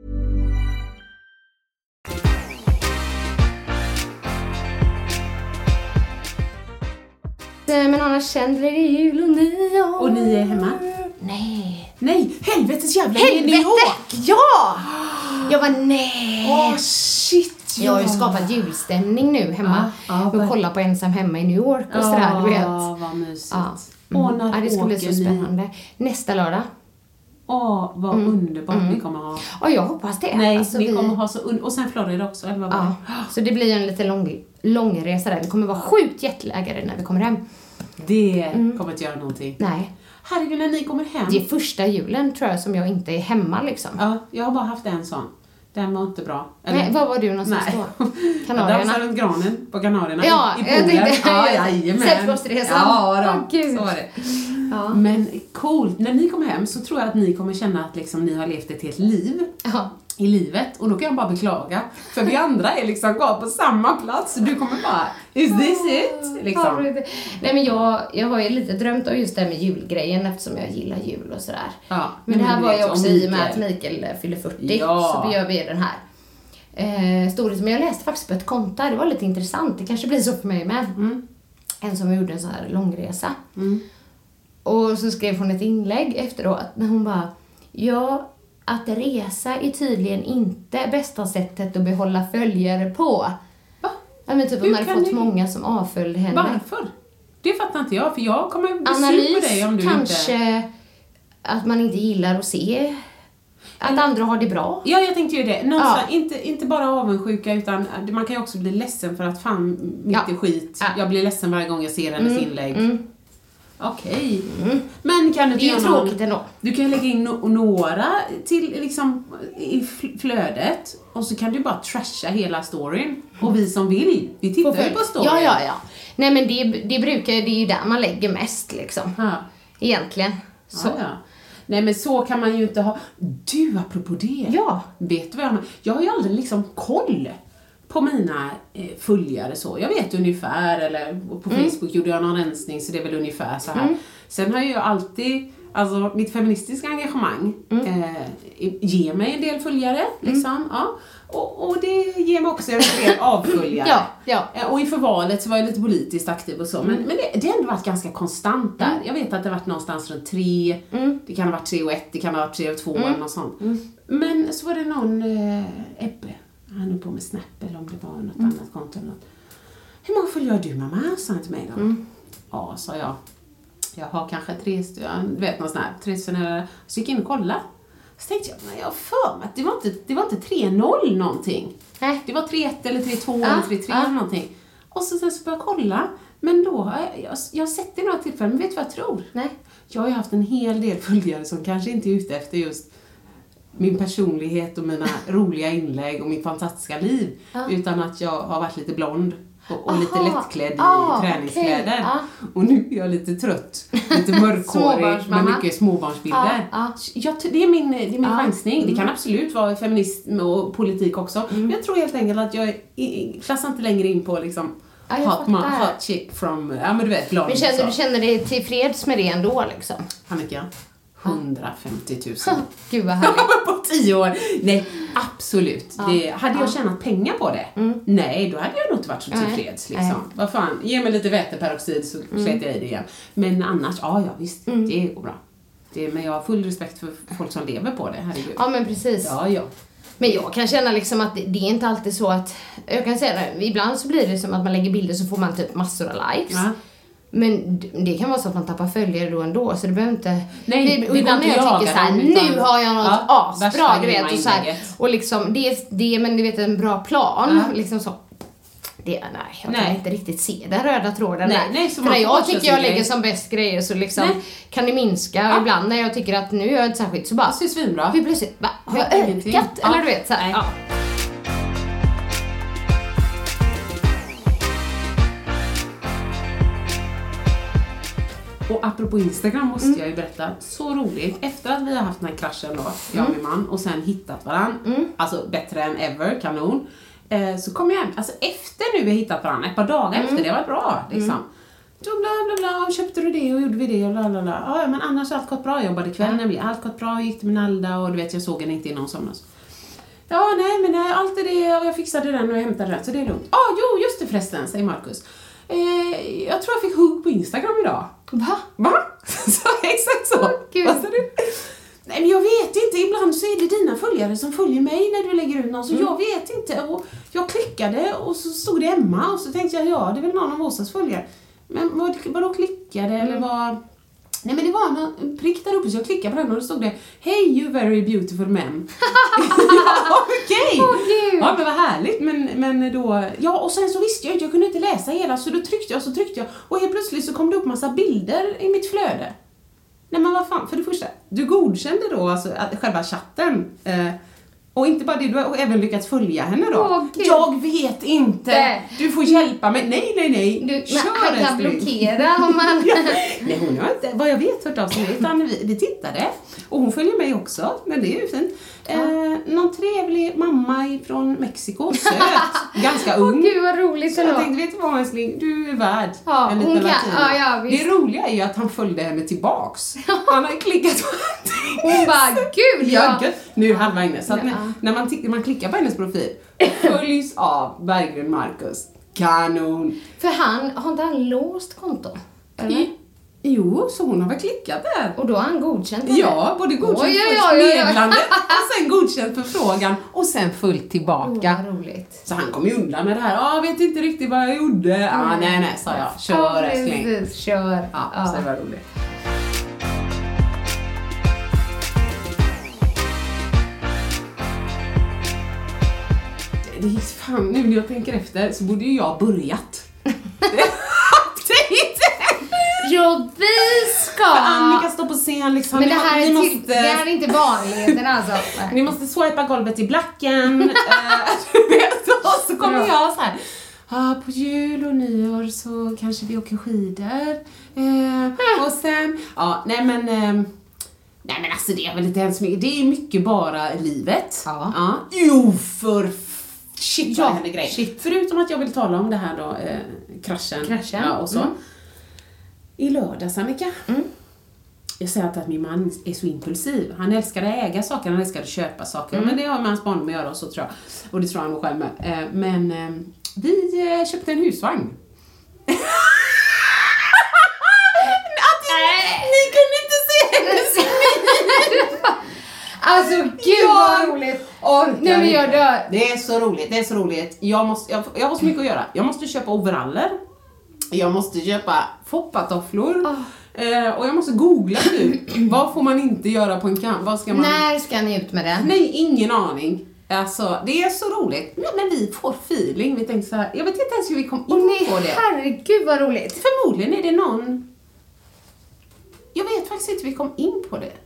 Men annars kände det jul och nyår. Och ni är hemma? Nej. Nej, helvetes jävla Helvete! New York! Ja! Jag var nej. Åh, oh, shit. Jag har ju skapat julstämning nu hemma. Ja, ja, och kolla på Ensam hemma i New York och sådär, du vet. Ja, vad mysigt. Ja. Åh, Mm. när Ja, det ska bli så åker ni? spännande. Nästa lördag. Åh, vad Mm. underbart Mm. ni kommer ha. Ja, jag hoppas det. Nej, Alltså, ni vi- kommer ha så un- och sen Florida också, eller vad var Ja, det? så det blir en lite lång, lång resa där. Vi kommer vara sjukt jetlaggade när vi kommer hem. Det kommer inte göra någonting. Nej. Herregud, när ni kommer hem. Det är första julen tror jag som jag inte är hemma liksom. Ja, jag har bara haft en sån. Den var inte bra. Eller- Nej, var var du någonstans Nej. då? Kanarierna. Kanarierna? Jag runt granen på Kanarierna. Ja, i, i jag poolen. tänkte- Ja, jajamän. Sällskapsresan. Ja, då. Åh, gud. Så var det. Ja. Men coolt. När ni kommer hem så tror jag att ni kommer känna att liksom, ni har levt ett helt liv. Ja. I livet. Och då kan jag bara beklaga. För vi andra är liksom kvar på samma plats. Du kommer bara, is this it? Liksom. Nej men jag, jag har ju lite drömt om just det här med julgrejen eftersom jag gillar jul och sådär. Ja, Men det här du var vet ju om också i och med att Mikael. Mikael fyller fyrtio. Ja. Så gör vi den här eh, storyn. Men jag läste faktiskt på ett konto. Det var lite intressant. Det kanske blir så för mig med. Mm. En som gjorde en sån här långresa. Mm. Och så skrev hon ett inlägg efteråt när hon bara, ja, att resa är tydligen inte bästa sättet att behålla följare på. Va? Ja, men typ Hur hon hade kan fått ni- många som avföljde henne. Varför? Det fattar inte jag. För jag kommer bli sur på Analys dig om du kanske inte... att man inte gillar att se att andra har det bra. Ja, jag tänkte ju det. Någonstans, Ja. inte, inte bara avundsjuka, utan man kan ju också bli ledsen för att fan, mitt Ja. i skit. Ja. Jag blir ledsen varje gång jag ser hennes Mm, inlägg. mm. Okej. Mm. Men kan du Det är ju tråkigt ändå. Du kan lägga in no- några till liksom i flödet och så kan du bara trasha hela storyn. Och vi som vill, vi tittar på, ju på storyn. Ja, ja, ja. Nej, men det, det brukar, det är ju där man lägger mest liksom. Ja. Egentligen. Så. Ja, ja. Nej, men så kan man ju inte ha. Du, apropå det. Ja. Vet du vad jag menar? Jag har ju aldrig liksom koll på mina eh, följare så. Jag vet ungefär, eller på Mm. Facebook gjorde jag någon rensning så det är väl ungefär så här. Mm. Sen har jag ju alltid, alltså mitt feministiska engagemang Mm. eh, ger mig en del följare, liksom. Ja. Och, och det ger mig också en del avföljare. Ja, ja. Eh, Och inför valet så var jag lite politiskt aktiv och så. Men, men det, det har ändå varit ganska konstant där. Jag vet att det har varit någonstans runt tre. Mm. Det kan ha varit tre och ett, det kan ha varit tre och två eller något sånt. Men så var det någon eh, Ebbe. Han är på med Snap eller om det var något Mm. annat konto eller något. Hur många följer du mamma? Sa han till mig då. Mm. Ja, sa jag. Jag har kanske tre stycken, du vet någon sån här, tre stycken eller... Så gick jag in och kollade. Så tänkte jag, nej jag har för mig att det var inte, det var inte tre noll någonting. Nej. Det var tre ett eller tre två Ja, eller tre tre ja. eller någonting. Och så, sen så började jag kolla. Men då har jag, jag, jag har sett det i några tillfällen, men vet du vad jag tror? Nej. Jag har ju haft en hel del följare som kanske inte är ute efter just min personlighet och mina roliga inlägg och mitt fantastiska liv. Ja. Utan att jag har varit lite blond och, och lite Aha. lättklädd i Ah, träningskläder. okej. Ja. Och nu är jag lite trött, lite mörkhårig Småbarnsmamma. med mycket småbarnsbilder. Ja, ja. Jag, det är min, det är min Ja. chansning. Det kan absolut vara feminism och politik också. Mm. Men jag tror helt enkelt att jag är, klassar inte längre in på liksom Ja, jag hot, man, fattar. hot chick from, ja men du vet, blond. Men känner så. du känner dig tillfreds med det ändå liksom? Hur mycket? hundrafemtio tusen. Gud vad härligt. På tio år. Nej, absolut. Ja. Det, hade jag Ja. tjänat pengar på det? Mm. Nej, då hade jag nog inte varit så Nej. tillfreds. Liksom. Nej. Vad fan, ge mig lite väteperoxid så Mm. slet jag i det igen. Men annars, ja, ja visst, det går bra. Det, men jag har full respekt för folk som lever på det, herregud. Ja, men precis. Ja, ja. Men jag kan känna liksom att det, det är inte alltid så att... Jag kan säga det, ibland så blir det som att man lägger bilder så får man typ massor av likes. Ja. Men d- det kan vara så att man tappar följare då ändå, så det behöver inte... Nej, det, det ibland när behöver jag inte tycker såhär, jaga dem, utan- nu har jag något Ja, asbra, värsta du vet, grymma och så här, inlägget. och liksom, det, det men du vet, en bra plan, Ja. liksom så. Det, nej, jag kan Nej. inte riktigt se den röda tråden Nej, där. nej, så För man när får jag bara tycker köra jag sin lägger grej. som bäst grejer så liksom Nej. kan det minska. Ja. Och ibland när jag tycker att nu gör jag inte särskilt så bara, Det ser svinbra. hur plötsligt, va, har jag Ja, ingenting. ökat? Ja. Eller du vet så här, Nej. ja. Och apropå Instagram måste jag ju berätta, så roligt. Efter att vi har haft den här kraschen då, jag och min man, och sen hittat varann, alltså bättre än ever, kanon. Eh, så kom jag hem, alltså efter nu vi har hittat varann, ett par dagar efter, det var bra liksom. Då bla bla bla, och köpte du det och gjorde vi det och la la la. Ja, men annars har allt gått bra, jag jobbade kväll nämligen, allt gått bra, gick till min Alda och du vet, jag såg henne inte innan hon somnade. Ja, nej, men nej, allt är det och jag fixade den och jag hämtade den, så det är lugnt. Ja, ah, jo, just det förresten, säger Marcus. Eh, jag tror jag fick hugg på Instagram idag. Va? Va? Så, exakt så. Åh, Gud. Vad sa du? Nej, men jag vet inte. Ibland så är det dina följare som följer mig när du lägger ut någon. Så jag vet inte. Och jag klickade och så stod det Emma. Och så tänkte jag, ja, det är väl någon av Åsas följare. Men vad, vadå klickade? Eller vad... Nej, men det var en prick där uppe så jag klickade på den och då stod det Hey you very beautiful men. Ja, okej. Åh, Gud. Ja, men vad härligt. Men, men då... Ja, och sen så visste jag inte, jag kunde inte läsa hela. Så då tryckte jag, så tryckte jag. Och helt plötsligt så kom det upp massa bilder i mitt flöde. Nej, men vad fan, för det första. Du godkände då alltså att, själva chatten. Eh, och inte bara det, du har även lyckats följa henne då. Åh, Gud. Jag vet inte. Nej. Du får hjälpa mig. Nej, nej, nej. Du, men Kör, han kan älskling. blockera om man... Ja. Nej, hon har inte, vad jag vet, hört av sig. Utan vi, vi tittade. Och hon följer mig också. Men det är ju fint. Eh, någon trevlig mamma från Mexiko. Söt. Ganska ung. Åh Gud vad roligt Så jag ändå. tänkte, vet du vad älskling, du är värd Ja, en hon liten kan- latin. ja, ja, visst. Det roliga är ju att han följde henne tillbaks. Han har ju klickat på allting. Hon bara, gud Ja, ja. gud. Nu är halva inne. Så att Ja. när, när man, t- man klickar på hennes profil följs av Berggren Marcus. Kanon. För han, har inte han låst konto? Eller? I, jo, så hon har väl klickat där. Och då har han godkänt henne? Ja, både godkänt Oj, oj, först oj, oj, oj. meddelandet och sen godkänt förfrågan och sen följt Åh, tillbaka. vad roligt. Så han kom ju undan med det här. Ja, ah, vet inte riktigt vad jag gjorde. Ah, nej, nej, sa jag. Kör, Ja, älskling. precis. Kör. Ja, så det var roligt. Det är fan, nu när jag tänker efter så borde ju jag ha börjat. Update! Robin! stå på scen liksom. Men det Ni må- här, ni är måste, till, det här är inte vanligheten alltså. Ni måste swipa golvet i blacken. eh, du vet, och så kommer jag så här. Ah, på jul och nyår så kanske vi åker skidor. Eh, och sen, ja, nej men... Eh, nej men alltså det är väl inte ens mycket. Det är mycket bara livet. Ja. ja. Jo, för... Shit, Ja, vad händer grej. shit. Förutom att jag vill tala om det här då, eh, kraschen. Kraschen. Ja, och så. Mm. I lördags, Annika. Mm. Jag säger inte att min man är så impulsiv. Han älskar att äga saker, han älskar att köpa saker. Mm. Men det har med hans barndom att göra och så tror jag. Och det tror han nog själv med. Eh, men eh, vi eh, köpte en husvagn. att ni, ni kunde inte se hennes Alltså gud vad roligt. orkar Nej men jag inte. dör. Det är så roligt, det är så roligt. Jag, måste, jag, jag har så mycket att göra. Jag måste köpa overaller. Jag måste köpa foppatofflor. Oh. Eh, och jag måste googla nu. Vad får man inte göra på en kamp? Vad ska man... När ska ni ut med den? Nej, ingen aning. Alltså, det är så roligt. Men, men vi får feeling. Vi tänkte så här, jag vet inte ens hur vi kom in Åh nej, på det. herregud vad roligt. Förmodligen är det någon... Jag vet faktiskt inte hur vi kom in på det.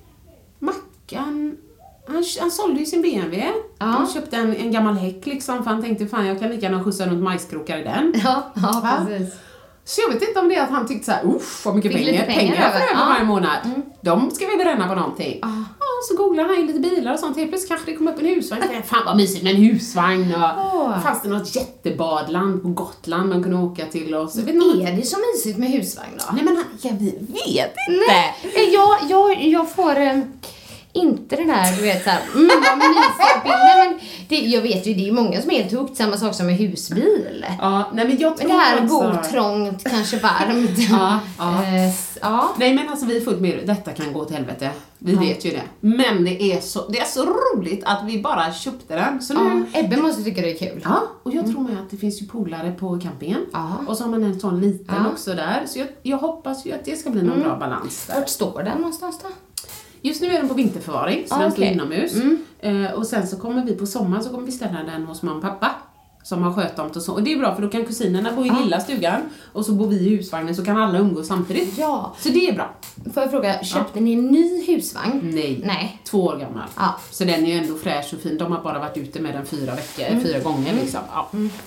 Mackan... Han, han sålde ju sin B M W. Ja. Han köpte en, en gammal häck liksom. För han tänkte, fan jag kan lika gärna skjutsa runt majskrokar i den. Ja, ja Va? precis. Så jag vet inte om det är att han tyckte så här, uff vad mycket Fick pengar, lite pengar pengar jag får över. över Ja. varje månad. De ska vi bränna på någonting. Ah. Ja, så googlar han in lite bilar och sånt. Helt plötsligt kanske det kommer upp en husvagn. Jag tänkte, fan vad mysigt med en husvagn. Och Åh. fanns det något jättebadland på Gotland man kunde åka till. Och så. Jag vet inte om- Är det så mysigt med husvagn då? Nej men han, ja, vi vet inte. Nej, jag, jag, jag får eh, inte den här, du vet såhär, mm, vad mysiga bilder, men det, jag vet ju, det är ju många som är helt hooked, samma sak som med husbil. Ja, nej men jag tror Men det här alltså... bo trångt, kanske varmt. Ja, ja. Eh, s- ja. Nej men alltså vi är fullt med det. Detta kan gå åt helvete. Vi vet ju det. Men det är så, det är så roligt att vi bara köpte den. Så nu... Ja, Ebbe måste tycka det är kul. Ja, och jag tror med att det finns ju polare på campingen. Ja. Och så har man en sån liten Ja. också där. Så jag, jag hoppas ju att det ska bli någon bra balans där. Vart står den någonstans då? Just nu är den på vinterförvaring, så Ah, den står okej. inomhus. Eh, och sen så kommer vi på sommaren så kommer vi ställa den hos mamma och pappa. Som har skötomt och så. Och det är bra för då kan kusinerna bo i lilla stugan. Och så bor vi i husvagnen så kan alla umgås samtidigt. Ja. Så det är bra. Får jag fråga, köpte ni en ny husvagn? Nej. Nej. Två år gammal. Ja. Så den är ju ändå fräsch och fin. De har bara varit ute med den fyra veckor, fyra gånger liksom. Ja.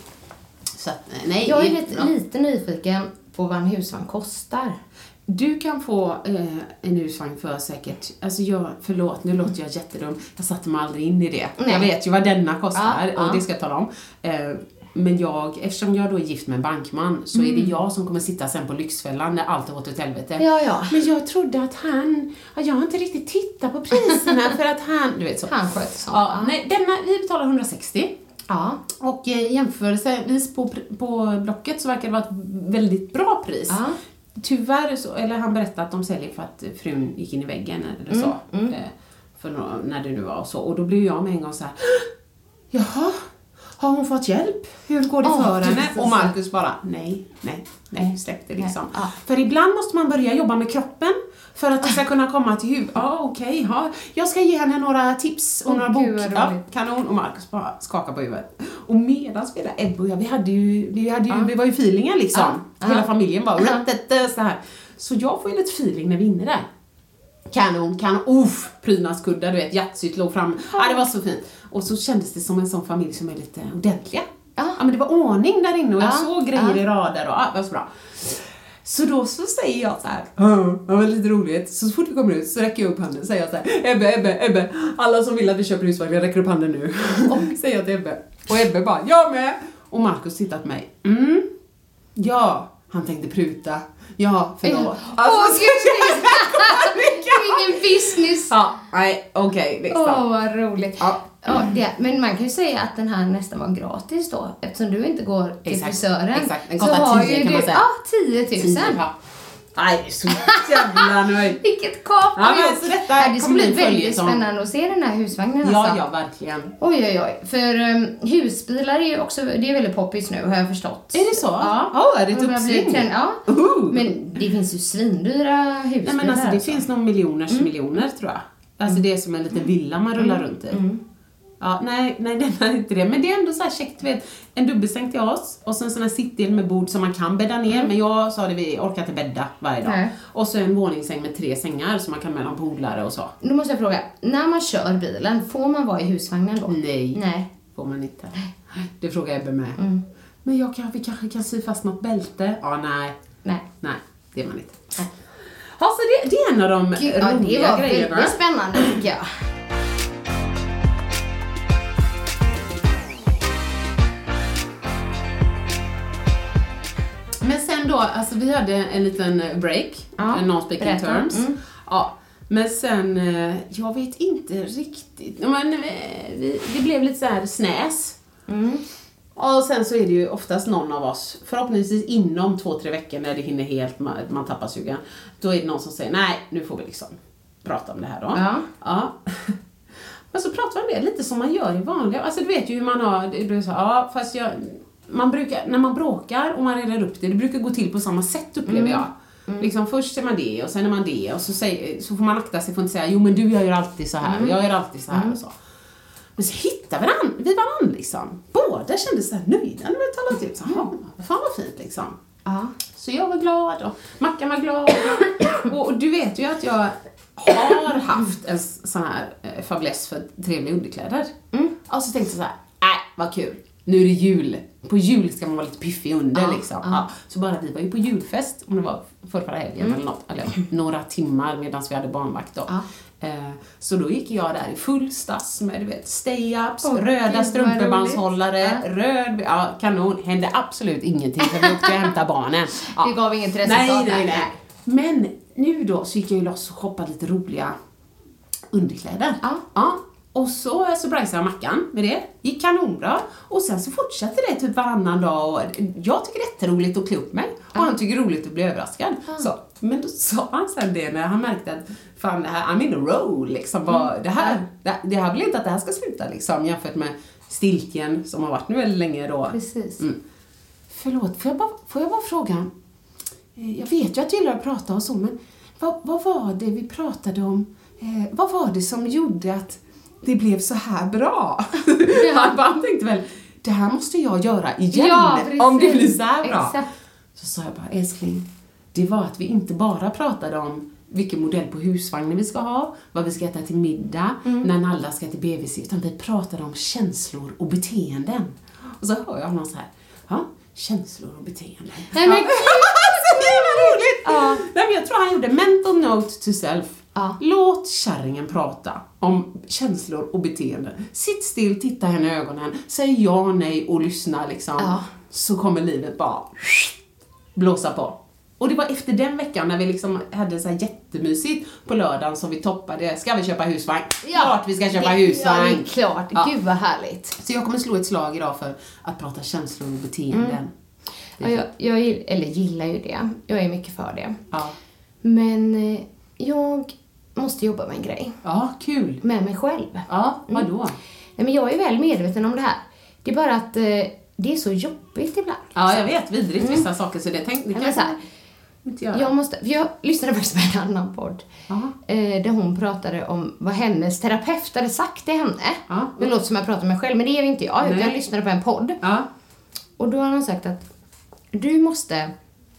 Så att, nej. Jag är jättebra. lite, lite nyfiken på vad en husvagn kostar. Du kan få eh, en husvagn för säkert, alltså jag, förlåt nu låter jag jättedum, jag satte mig aldrig in i det. Nej. Jag vet ju vad denna kostar Ja, och ja. det ska jag tala om. Eh, men jag, eftersom jag då är gift med en bankman så är det jag som kommer sitta sen på Lyxfällan när allt har gått åt helvete. Ja, ja. Men jag trodde att han, ja, jag har inte riktigt tittat på priserna för att han, du vet så. Han sköter sånt. Ja, nej, denna, vi betalar hundrasextio. Ja. Och eh, jämförelsevis på, på Blocket så verkar det vara ett väldigt bra pris. Ja. Tyvärr så, eller han berättade att de säljer för att frun gick in i väggen eller så. Mm, Eh, För nå- när det nu var och så. Och då blev jag med en gång så här. Jaha, har hon fått hjälp? Hur går det Åh, för henne? Jesus. Och Marcus bara, nej, nej, nej, släpp det liksom. Nej, ja. För ibland måste man börja jobba med kroppen för att det ska kunna komma till huvudet. Ja, okej, ja. Jag ska ge henne några tips och Åh, några gud, bok. vad Ja, roligt. kanon. Och Marcus bara skakar på huvudet. Och medan vi där, Ebbe och jag, vi hade ju, vi hade ju, Ja. vi var ju feelingen liksom. Ja. Hela Ja. familjen bara, Ja. rätt, så här. Så jag får ju lite feeling när vi är inne där. Kanon, kanon, uff, prydnadskuddar, du vet, hjärtsytt låg fram. Ja, det var så fint. Och så kändes det som en sån familj som är lite ordentliga. Ja. Ja, men det var ordning där inne och jag Ja. såg grejer Ja. i rader och ja, det var så bra. Så då så säger jag så här, "Ja, det var lite roligt." Så, så fort vi kommer ut så räcker jag upp handen och säger jag så här, Ebbe, Ebbe, Ebbe, alla som vill att vi köper husvagn, jag räcker upp handen nu. Och säger jag till Ebbe. Och Ebbe bara, jag med. Och Marcus tittar på mig. Mm. Ja, han tänkte pruta. Ja, förlåt. Åh, Alltså, gud, det är ingen business. ja, nej, okej, liksom. Åh, vad roligt. Ja. Ja, det, men man kan ju säga att den här nästan var gratis då, eftersom du inte går till Exakt, frisören. exakt. Den så kostar har tio ju kan man du, säga. Ja, tio tusen. Ja. Nej, så jävla nöjd. Vilket kap Ja, har men gjort. så detta Ja, det ska kommer bli bli väldigt följetong. spännande att se den här husvagnen Ja, alltså. ja, verkligen. Oj, oj, oj. För um, husbilar är ju också, det är väldigt poppis nu har jag förstått. Är det så? Ja. Ja, är det ett Det börjar bli uppsving? trend- Ja. Uh. Men det finns ju svindyra husbilar. Nej, men alltså det alltså. finns någon miljoners miljoner tror jag. Alltså det är som en liten villa man rullar runt i. Ja, nej, nej, den är inte det. Men det är ändå så här käckt, vet. En dubbelsäng till oss. Och sen sån här sittdel med bord som man kan bädda ner. Mm. Men jag sa det, vi orkar inte bädda varje dag. Nej. Och så en våningssäng med tre sängar som man kan mellan polare och så. Då måste jag fråga, när man kör bilen, får man vara i husvagnen då? Nej, nej. får man inte. Det frågar Ebbe med. Mm. Men jag kan, vi kanske kan sy fast något bälte. Ja, nej. Nej. Nej, det är man inte. Nej. Ja, så det, det är en av de Gud, roliga ja, det var grejerna. Det är spännande, tycker jag. Men sen då, alltså vi hade en liten break, ja, en non-speaking terms. Mm. Ja, men sen, jag vet inte riktigt, men vi, det blev lite så här snäs. Mm. Och sen så är det ju oftast någon av oss, förhoppningsvis inom två, tre veckor när det hinner helt, man, man tappar sugen. Då är det någon som säger, nej, nu får vi liksom prata om det här då. Ja. Ja. Men så pratar man det lite som man gör i vanliga, alltså du vet ju hur man har, du så, ja, fast jag... Man brukar, när man bråkar och man reder upp det, det brukar gå till på samma sätt, upplever mm. jag. Mm. Liksom först är man det och sen är man det och så, säger, så får man akta sig för att inte säga, jo men du, jag gör alltid så här, mm. jag gör alltid så här mm. och så. Men så hittar vi varann, vi varann liksom. Båda kände sig nöjda när vi talade ut. Så, fan vad fint liksom. Uh-huh. Så jag var glad och Mackan var glad. och, och du vet ju att jag har haft en sån här eh, fäbless för trevliga underkläder. Mm. Och så tänkte jag så här, nej vad kul. Nu är det jul. På jul ska man vara lite piffig under uh, liksom. Uh. Ja, så bara vi var ju på julfest, om det var för förra helgen mm. eller något. Eller några timmar medan vi hade barnvakt då. Uh. Eh, så då gick jag där i full stass med, du vet, stay-ups, oh, röda strumpebandshållare, uh. röd, ja, kanon. Hände absolut ingenting för vi åkte och hämtade barnen. Ja. Det gav inget resultat. Nej, nej, nej. Men nu då så gick jag ju loss och shoppade lite roliga underkläder. Uh. Ja. Och så, så brajsade jag Mackan med det. Gick kanonbra. Och sen så fortsatte det typ varannan dag. Och jag tycker det är roligt att klä upp mig. Och han tycker det är roligt att bli överraskad. Mm. Så, men då sa han sen det när han märkte att fan, det här, I'm in a roll. Liksom, bara, mm. det, här, det, det här vill inte att det här ska sluta. Liksom, jämfört med stiltjen som har varit nu väldigt länge då. Precis. Mm. Förlåt, får jag, bara, får jag bara fråga? Jag vet ju att du gillar att prata och så. Men vad, vad var det vi pratade om? Eh, vad var det som gjorde att det blev så här bra? Han bara tänkte väl, det här måste jag göra igen, ja, om det blir så här bra. Exakt. Så sa jag bara, älskling, det var att vi inte bara pratade om vilken modell på husvagnen vi ska ha, vad vi ska äta till middag, mm. när alla ska till B V C, utan vi pratade om känslor och beteenden. Och så hör jag någon så här, ja, känslor och beteenden. Nej, men det var roligt. Ja. Nej, men jag tror han gjorde mental note to self. Ja. Låt kärringen prata om känslor och beteenden. Sitt still, titta henne i ögonen, säg ja, nej och lyssna liksom. Ja. Så kommer livet bara blåsa på. Och det var efter den veckan när vi liksom hade så här jättemysigt på lördagen som vi toppade. Ska vi köpa husvagn? Ja, klart vi ska köpa det, husvagn. Ja, det är klart. Ja. Gud vad härligt. Så jag kommer slå ett slag idag för att prata känslor och beteenden. Mm. Ja, jag, jag eller gillar ju det. Jag är mycket för det. Ja. Men eh, jag måste jobba med en grej. Ja, kul. Med mig själv. Ja, vadå? Mm. Nej, men jag är väl medveten om det här. Det är bara att eh, det är så jobbigt ibland. Ja, jag vet. Vidrigt mm. vissa saker. Så det tänkte jag. Så här, jag måste, för jag lyssnade faktiskt på en annan podd. Eh, där hon pratade om vad hennes terapeut hade sagt till henne. Aha. Det låter som jag pratar med mig själv, men det är inte jag. Nej. Jag lyssnade på en podd. Aha. Och då har hon sagt att du måste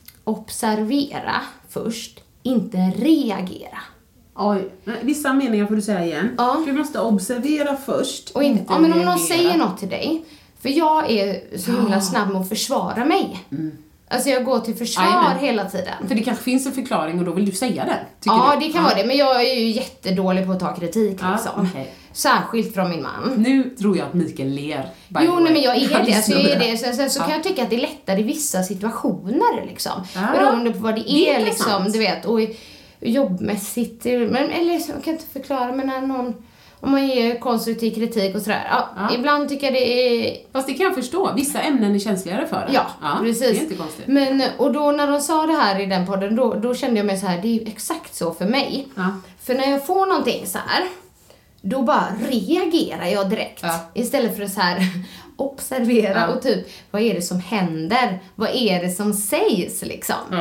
observera först, inte reagera. Oj, vissa meningar får du säga igen. Ja. Du måste observera först. Och inte, ja, men om någon säger något till dig. För jag är så himla snabb med att försvara mig. Mm. Alltså jag går till försvar Amen. hela tiden. För det kanske finns en förklaring och då vill du säga den. Ja, du? det kan ja. vara det. Men jag är ju jättedålig på att ta kritik ja, liksom. Okay. Särskilt från min man. Nu tror jag att Mikael ler. Jo, nej, men jag är det. Alltså, jag är det. Så, så, så ja. kan jag tycka att det är lättare i vissa situationer liksom. Ja. Beroende på vad det är, det är liksom. Du vet, och jobbmässigt. Men, eller jag kan inte förklara, men när någon... Om man ger konstruktiv kritik och sådär. Ja, ja. Ibland tycker jag det är... Fast det kan jag förstå. Vissa ämnen är känsligare för det. Ja, ja, precis. Det är inte konstigt. Men, och då när de sa det här i den podden, då, då kände jag mig så här, det är ju exakt så för mig. Ja. För när jag får någonting så här, då bara reagerar jag direkt. Ja. Istället för att så här observera ja. och typ, vad är det som händer? Vad är det som sägs liksom? Ja.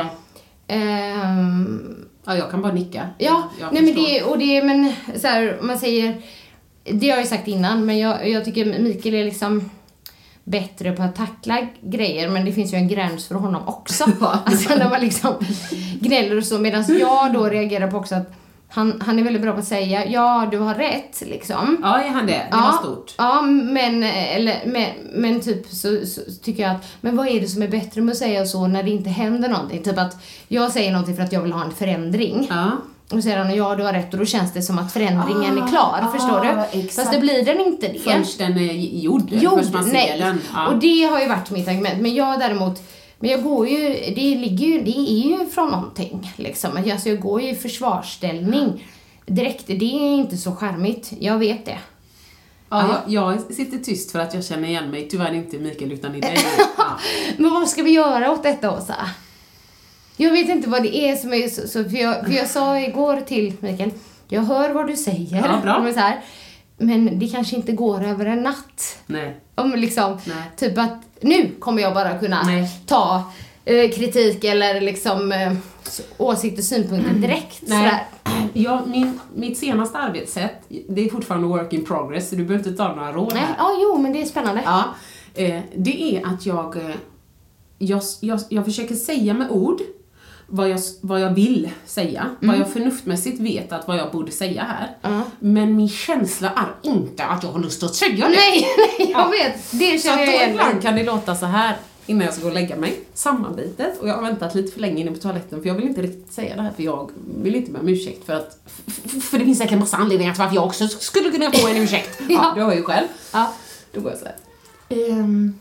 Um, Ja, jag kan bara nicka. Ja, nej men det, och det, men så här, man säger, det har jag ju sagt innan, men jag, jag tycker Mikael är liksom bättre på att tackla grejer, men det finns ju en gräns för honom också. Alltså när man liksom gnäller och så, medan jag då reagerar på också att han, han är väldigt bra på att säga, ja du har rätt liksom. Ja, är han det? Det ja, var stort. Ja, men, eller, men, men typ så, så tycker jag att, men vad är det som är bättre med att säga så när det inte händer någonting? Typ att jag säger någonting för att jag vill ha en förändring. Ja. Och säger han, ja du har rätt, och då känns det som att förändringen ah, är klar, ah, förstår du? Exakt. Fast det blir den inte det. Först den är gjord, gjord först man ser nej. den. Ja. Och det har ju varit mitt argument. Men jag däremot, men jag går ju, det ligger ju, det är ju från någonting liksom. Alltså jag går ju i försvarsställning direkt, det är inte så charmigt, jag vet det. Ja, jag, jag sitter tyst för att jag känner igen mig, tyvärr inte Mikael utan i dig. Ja. Men vad ska vi göra åt detta, Åsa? Jag vet inte vad det är som är så, så för, jag, för jag sa igår till Mikael, jag hör vad du säger. Ja, bra. Men, så här, men det kanske inte går över en natt. Nej. Om liksom, Nej. typ att nu kommer jag bara kunna Nej. ta eh, kritik eller liksom eh, åsikt och synpunkter direkt. Nej. Sådär. Ja, min, mitt senaste arbetssätt, det är fortfarande work in progress, så du behöver inte ta några råd Nej, här. ja, jo, men det är spännande. Ja, eh, det är att jag, eh, jag, jag, jag försöker säga med ord vad jag, vad jag vill säga, mm. vad jag förnuftmässigt vet att vad jag borde säga här. Uh. Men min känsla är inte att jag har lust att säga det. Nej, nej, jag Ja. vet. Det Så känner att jag då igen. ibland kan det låta så här innan jag ska gå och lägga mig, sammanbitet, och jag har väntat lite för länge inne på toaletten för jag vill inte riktigt säga det här, för jag vill inte be om ursäkt för att f- för det finns säkert en massa anledningar till varför jag också skulle kunna få en ursäkt. Ja, Ja. du har ju själv. Ja. Då går jag så här. Ehm,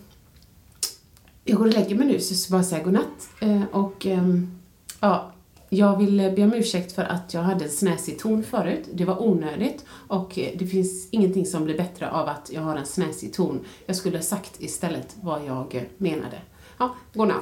jag går och lägger mig nu så så bara säger godnatt. Ehm, och ehm, ja, jag vill be om ursäkt för att jag hade en snäsig ton förut. Det var onödigt och eh, det finns ingenting som blir bättre av att jag har en snäsig ton. Jag skulle ha sagt istället vad jag eh, menade. Ja, godnatt.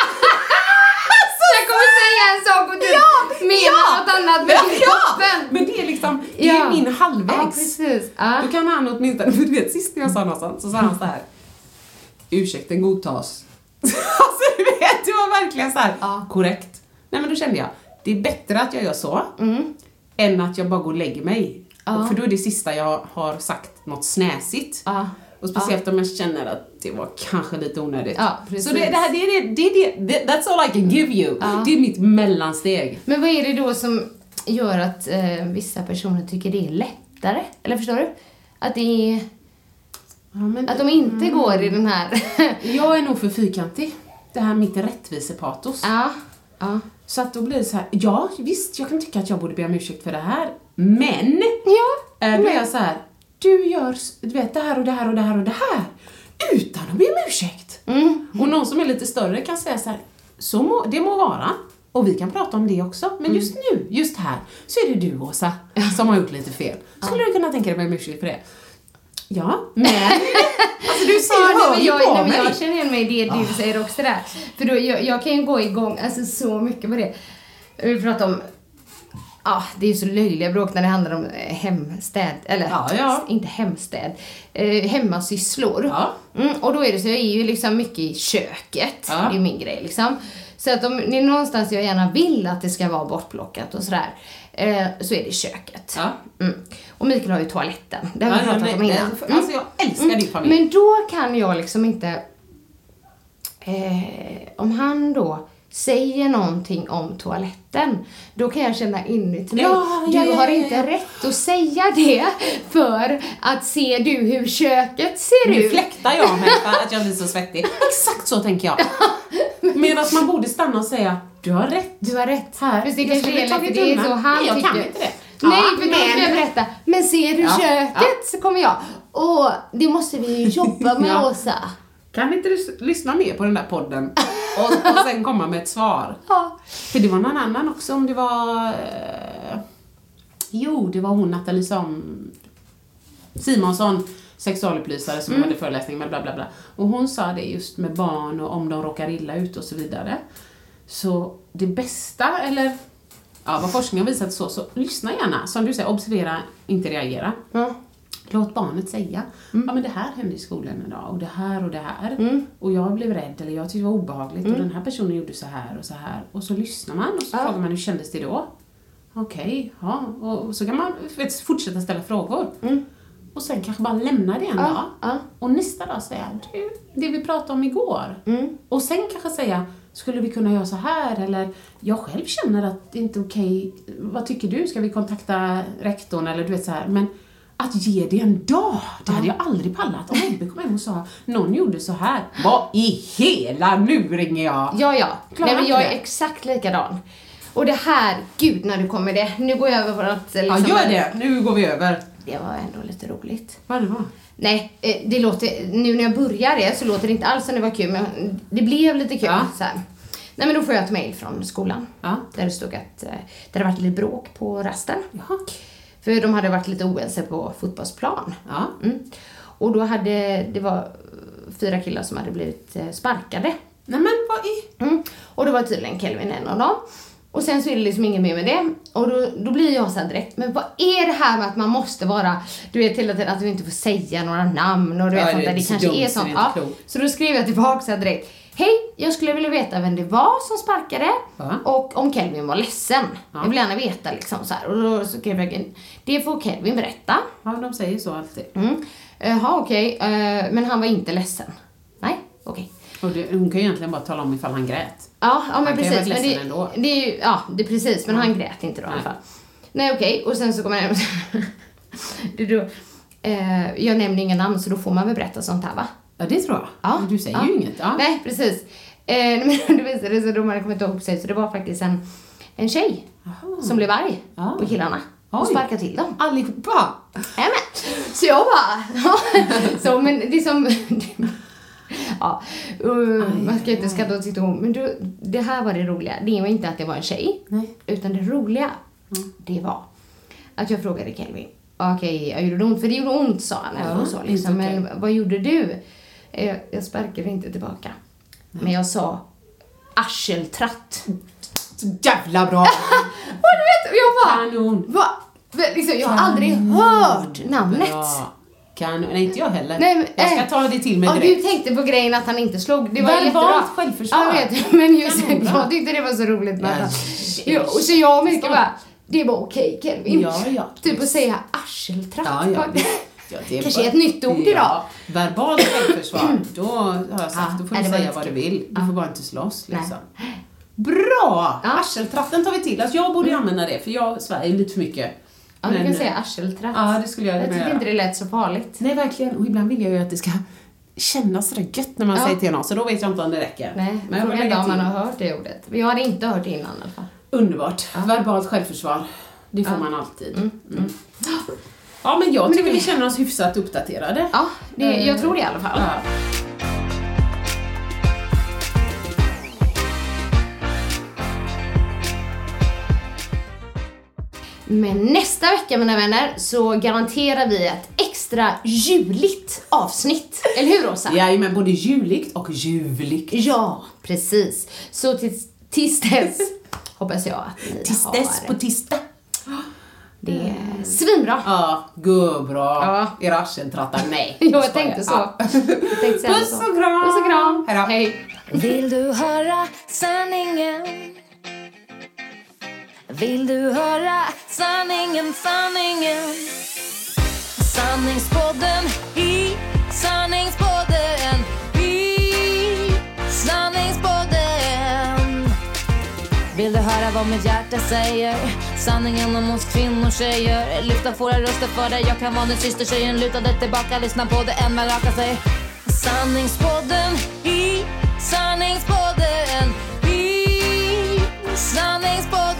Jag kommer säga en sak och du Ja, menar ja. något annat med Ja, kroppen. men det är liksom, det Ja. är min halvvägs. Ja, precis. Ja. Då kan han åtminstone, för du vet, sist när jag sa något sånt, så sa han så här: ursäkten godtas. Alltså du vet, det var verkligen så här Ja. korrekt. Nej, men då kände jag, det är bättre att jag gör så Mm. än att jag bara går och lägger mig. Ja. Och för då är det sista jag har sagt något snäsigt. Ja. Och speciellt om jag känner att det var kanske lite onödigt. Ja, precis. Så det, det här, det är det, det, är det, that's all I can give you. Ja. Det är mitt mellansteg. Men vad är det då som gör att eh, vissa personer tycker det är lättare? Eller förstår du? Att det är... Ja, men, Att de inte går i den här... jag är nog för fyrkantig. Det här mitt rättvisepatos. ja. Ja. Så att då blir det så här, ja visst, jag kan tycka att jag borde be om ursäkt för det här. Men, Ja. äh, då är jag så här, du gör du vet, det här och det här och det här och det här utan att be om ursäkt. Mm. Och någon som är lite större kan säga så här, så må, det må vara. Och vi kan prata om det också. Men just nu, just här, så är det du, Åsa, som har gjort lite fel. Skulle du kunna tänka dig be om ursäkt för det? Ja, men... alltså du ser, Ja, hör nej, men ju jag, på nej, men mig. jag känner igen mig i det du säger också där. För då, jag, jag kan ju gå igång alltså, så mycket på det. Vi pratar om... Ja, det är ju så löjliga bråk när det handlar om eh, hemstäd. Eller, Ja, ja. inte hemstäd. Eh, hemmasysslor. Ja. Mm, och då är det så, jag är ju liksom mycket i köket. Ja. Det är min grej liksom. Så att om det är någonstans jag gärna vill att det ska vara bortplockat och sådär. Eh, så är det köket. Ja. Mm. Och Mikael har ju toaletten. Det har vi Ja, ja, pratat nej, om innan. nej, alltså jag älskar din familj. Men då kan jag liksom inte... Eh, om han då säger någonting om toaletten, då kan jag känna inuti mig. Ja, Du ja, ja, har ja, inte ja. rätt att säga det, för att ser du hur köket ser Nu ut. fläktar jag mig för att jag blir så svettig. Exakt så tänker jag. Medan man borde stanna och säga, du har rätt. Du har rätt. Här, För det jag kanske skulle är tagit lätt, det är undan. så han Nej, jag tycker. kan inte det. Nej, Ja, för då ska men- jag berätta. Men ser du Ja, köket ja. så kommer jag. Och det måste vi ju jobba med, Ja. Åsa. Kan inte du lyssna mer på den där podden och, och sen komma med ett svar? Ja. För det var någon annan också, om det var... Eh, jo, det var hon Nathalie som, Simonsson, sexualupplysare som Mm. hade föreläsning med bla bla bla. Och hon sa det just med barn och om de råkar illa ut och så vidare. Så det bästa, eller ja, vad forskningen har visat så, så lyssna gärna. Som du säger, observera, inte reagera. Ja. Låt barnet säga, Mm. ja men det här hände i skolan idag och det här och det här. Och jag blev rädd eller jag tyckte det var obehagligt och den här personen gjorde så här och så här. Och så lyssnar man och så Ja. frågar man hur kändes det då? Okej, ja. Och så kan man vet, fortsätta ställa frågor. Mm. Och sen kanske bara lämna det en Ja, dag. ja. Och nästa dag säga, du, det vi pratade om igår. Mm. Och sen kanske säga, skulle vi kunna göra så här? Eller, jag själv känner att det inte är okej. Vad tycker du? Ska vi kontakta rektorn? Eller du vet så här. Men att ge det en dag, det hade jag aldrig pallat. Om Ebbe kom hem och sa, någon gjorde så här. Vad i hela, nu ringer jag. Ja, ja. Klarar Nej, men jag är inte det. exakt likadan. Och det här, gud när du kommer det. Nu går jag över på något. Liksom, Ja, gör det. Nu går vi över. Det var ändå lite roligt. Vad det var? Nej, eh, det låter, nu när jag börjar det så låter det inte alls som det var kul, men det blev lite kul. Ja. Så här. Nej, men då får jag ett mejl från skolan. Ja. Där det stod att eh, det hade varit lite bråk på rasten. Jaha. För de hade varit lite oense på fotbollsplan. Ja. Mm. Och då hade, det var fyra killar som hade blivit eh, sparkade. Nej men vad i... Mm. Och då var tydligen Kelvin en av dem. Och sen så är det liksom inget mer med det. Och då, då blir jag så här direkt, men vad är det här med att man måste vara, du vet hela tiden att du inte får säga några namn och du vet Ja, sånt det är där, det så kanske dumt är så sånt. det är inte Ja. klokt. Så då skrev jag tillbaka så här direkt, hej, jag skulle vilja veta vem det var som sparkade Ja. och om Kelvin var ledsen. Ja. Jag vill gärna veta liksom så här. Och då så skrev jag, det får Kelvin berätta. Ja, de säger så alltid. Mm. Jaha, okej, eh, men han var inte ledsen. Nej, okej. Och det, hon kan ju egentligen bara tala om ifall han grät. Ja, ja men kan ju precis. varit Men ledsen det, ändå. det är ju, ja, det är precis. Men han grät inte då i alla Nej. fall. Nej, okej. Och sen så kommer jag det då, eh, jag nämner ingen namn så då får man väl berätta sånt här, va? Ja, det tror jag. Ja. Men du säger ja. ju inget. Ja. Nej, precis. Eh, men det visade sig att de hade kommit ihop sig. Så det var faktiskt en, en tjej Jaha. som blev arg Ja. på killarna. Och Oj. sparkade till dem. Allihopa. Nämen. Så jag bara, ja. Så men det är som, ja, uh, man ska inte skratta åt sitt ord, men du, det här var det roliga. Det var inte att det var en tjej, Nej. utan det roliga, det var att jag frågade Kelvin, okej, jag gjorde ont, för det gjorde ont, sa han. Ja, och så, liksom, inte okej. men vad gjorde du? Eh, Jag sparkade inte tillbaka. Men jag sa arseltratt. Så jävla bra. Och du vet, och jag bara, Kanon. va? Liksom, jag har aldrig hört namnet. Bra. Kanon. Nej, inte jag heller. Nej, men, jag ska äh, ta det till mig Ja, direkt. du tänkte på grejen att han inte slog. Det var Verbalt jättebra. självförsvar. Ja, jag vet. Men just Kanonbra. jag tyckte det var så roligt med Ja, att shit. ja, och så jag och Mikael bara, det var okej, Kelvin. Ja, ja. Typ att säga arseltratt. Ja, ja. Ja, det är Kanske bara- ett nytt ord idag. Ja, verbalt självförsvar. Då har jag sagt, Ja, då får ja, du det var säga lite vad du kul. vill. Du Ja. får bara inte slåss liksom. Nej. Bra! Ja. Arseltratten tar vi till. Alltså, jag borde ju använda det, för jag svär ju lite för mycket. Ja, du Men, kan säga arseltratt. Ja, det skulle jag Jag kunna tyckte göra. inte det lät så farligt. Nej, verkligen. Och ibland vill jag ju att det ska kännas så gött när man Ja. säger till någon, så då vet jag inte om det räcker. Nej, Men jag får frågan är lägga om man till. har hört det ordet. Jag hade inte hört det innan i alla fall. Underbart. Verbalt självförsvar. Det får Ja. man alltid. Mm. Ja, men jag tycker vi känner oss hyfsat uppdaterade. Ja, det, jag tror det i alla fall. Ja. Men nästa vecka, mina vänner, så garanterar vi ett extra juligt avsnitt. Eller hur, Rosa? Ja, men både juligt och ljuvligt. Ja, precis. Så tills, tills dess hoppas jag att ni Tills har dess på tisdag. det är svinbra. Ja, gubbra. Ja. Era arseltrattar, nej. Jo, jag skojar. tänkte så. Ja. Jag tänkte säga Puss så. och kram. Puss och kram. Hej då. Hej. Vill du höra sanningen? Vill du höra sanningen, sanningen? Sanningspodden i sanningspodden i sanningspodden. Vill du höra vad mitt hjärta säger? Sanningen om oss kvinnor, tjejer. Lyfta våra röster för dig. Jag kan vara din syster, tjejen. Luta dig tillbaka, lyssna på det än man rakar sig. Sanningspodden i sanningspodden i sanningspodden.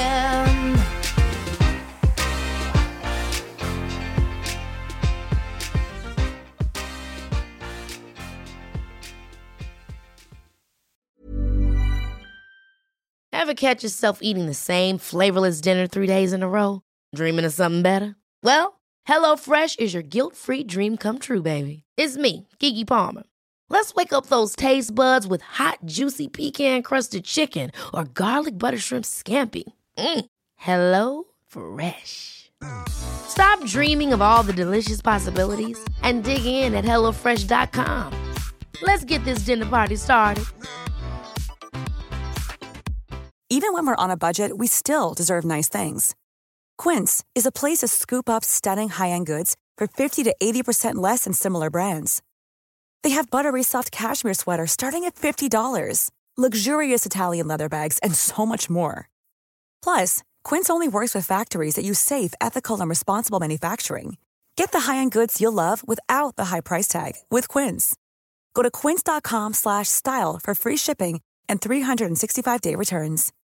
Ever catch yourself eating the same flavorless dinner three days in a row? Dreaming of something better? Well, HelloFresh is your guilt-free dream come true, baby. It's me, Keke Palmer. Let's wake up those taste buds with hot, juicy pecan-crusted chicken or garlic butter shrimp scampi. Mm. Hello Fresh. Stop dreaming of all the delicious possibilities and dig in at hello fresh dot com. Let's get this dinner party started. Even when we're on a budget, we still deserve nice things. Quince is a place to scoop up stunning high-end goods for fifty to eighty percent less than similar brands. They have buttery soft cashmere sweaters starting at fifty dollars, luxurious Italian leather bags, and so much more. Plus, Quince only works with factories that use safe, ethical, and responsible manufacturing. Get the high-end goods you'll love without the high price tag with Quince. Go to quince.com slash style for free shipping and three sixty-five day returns.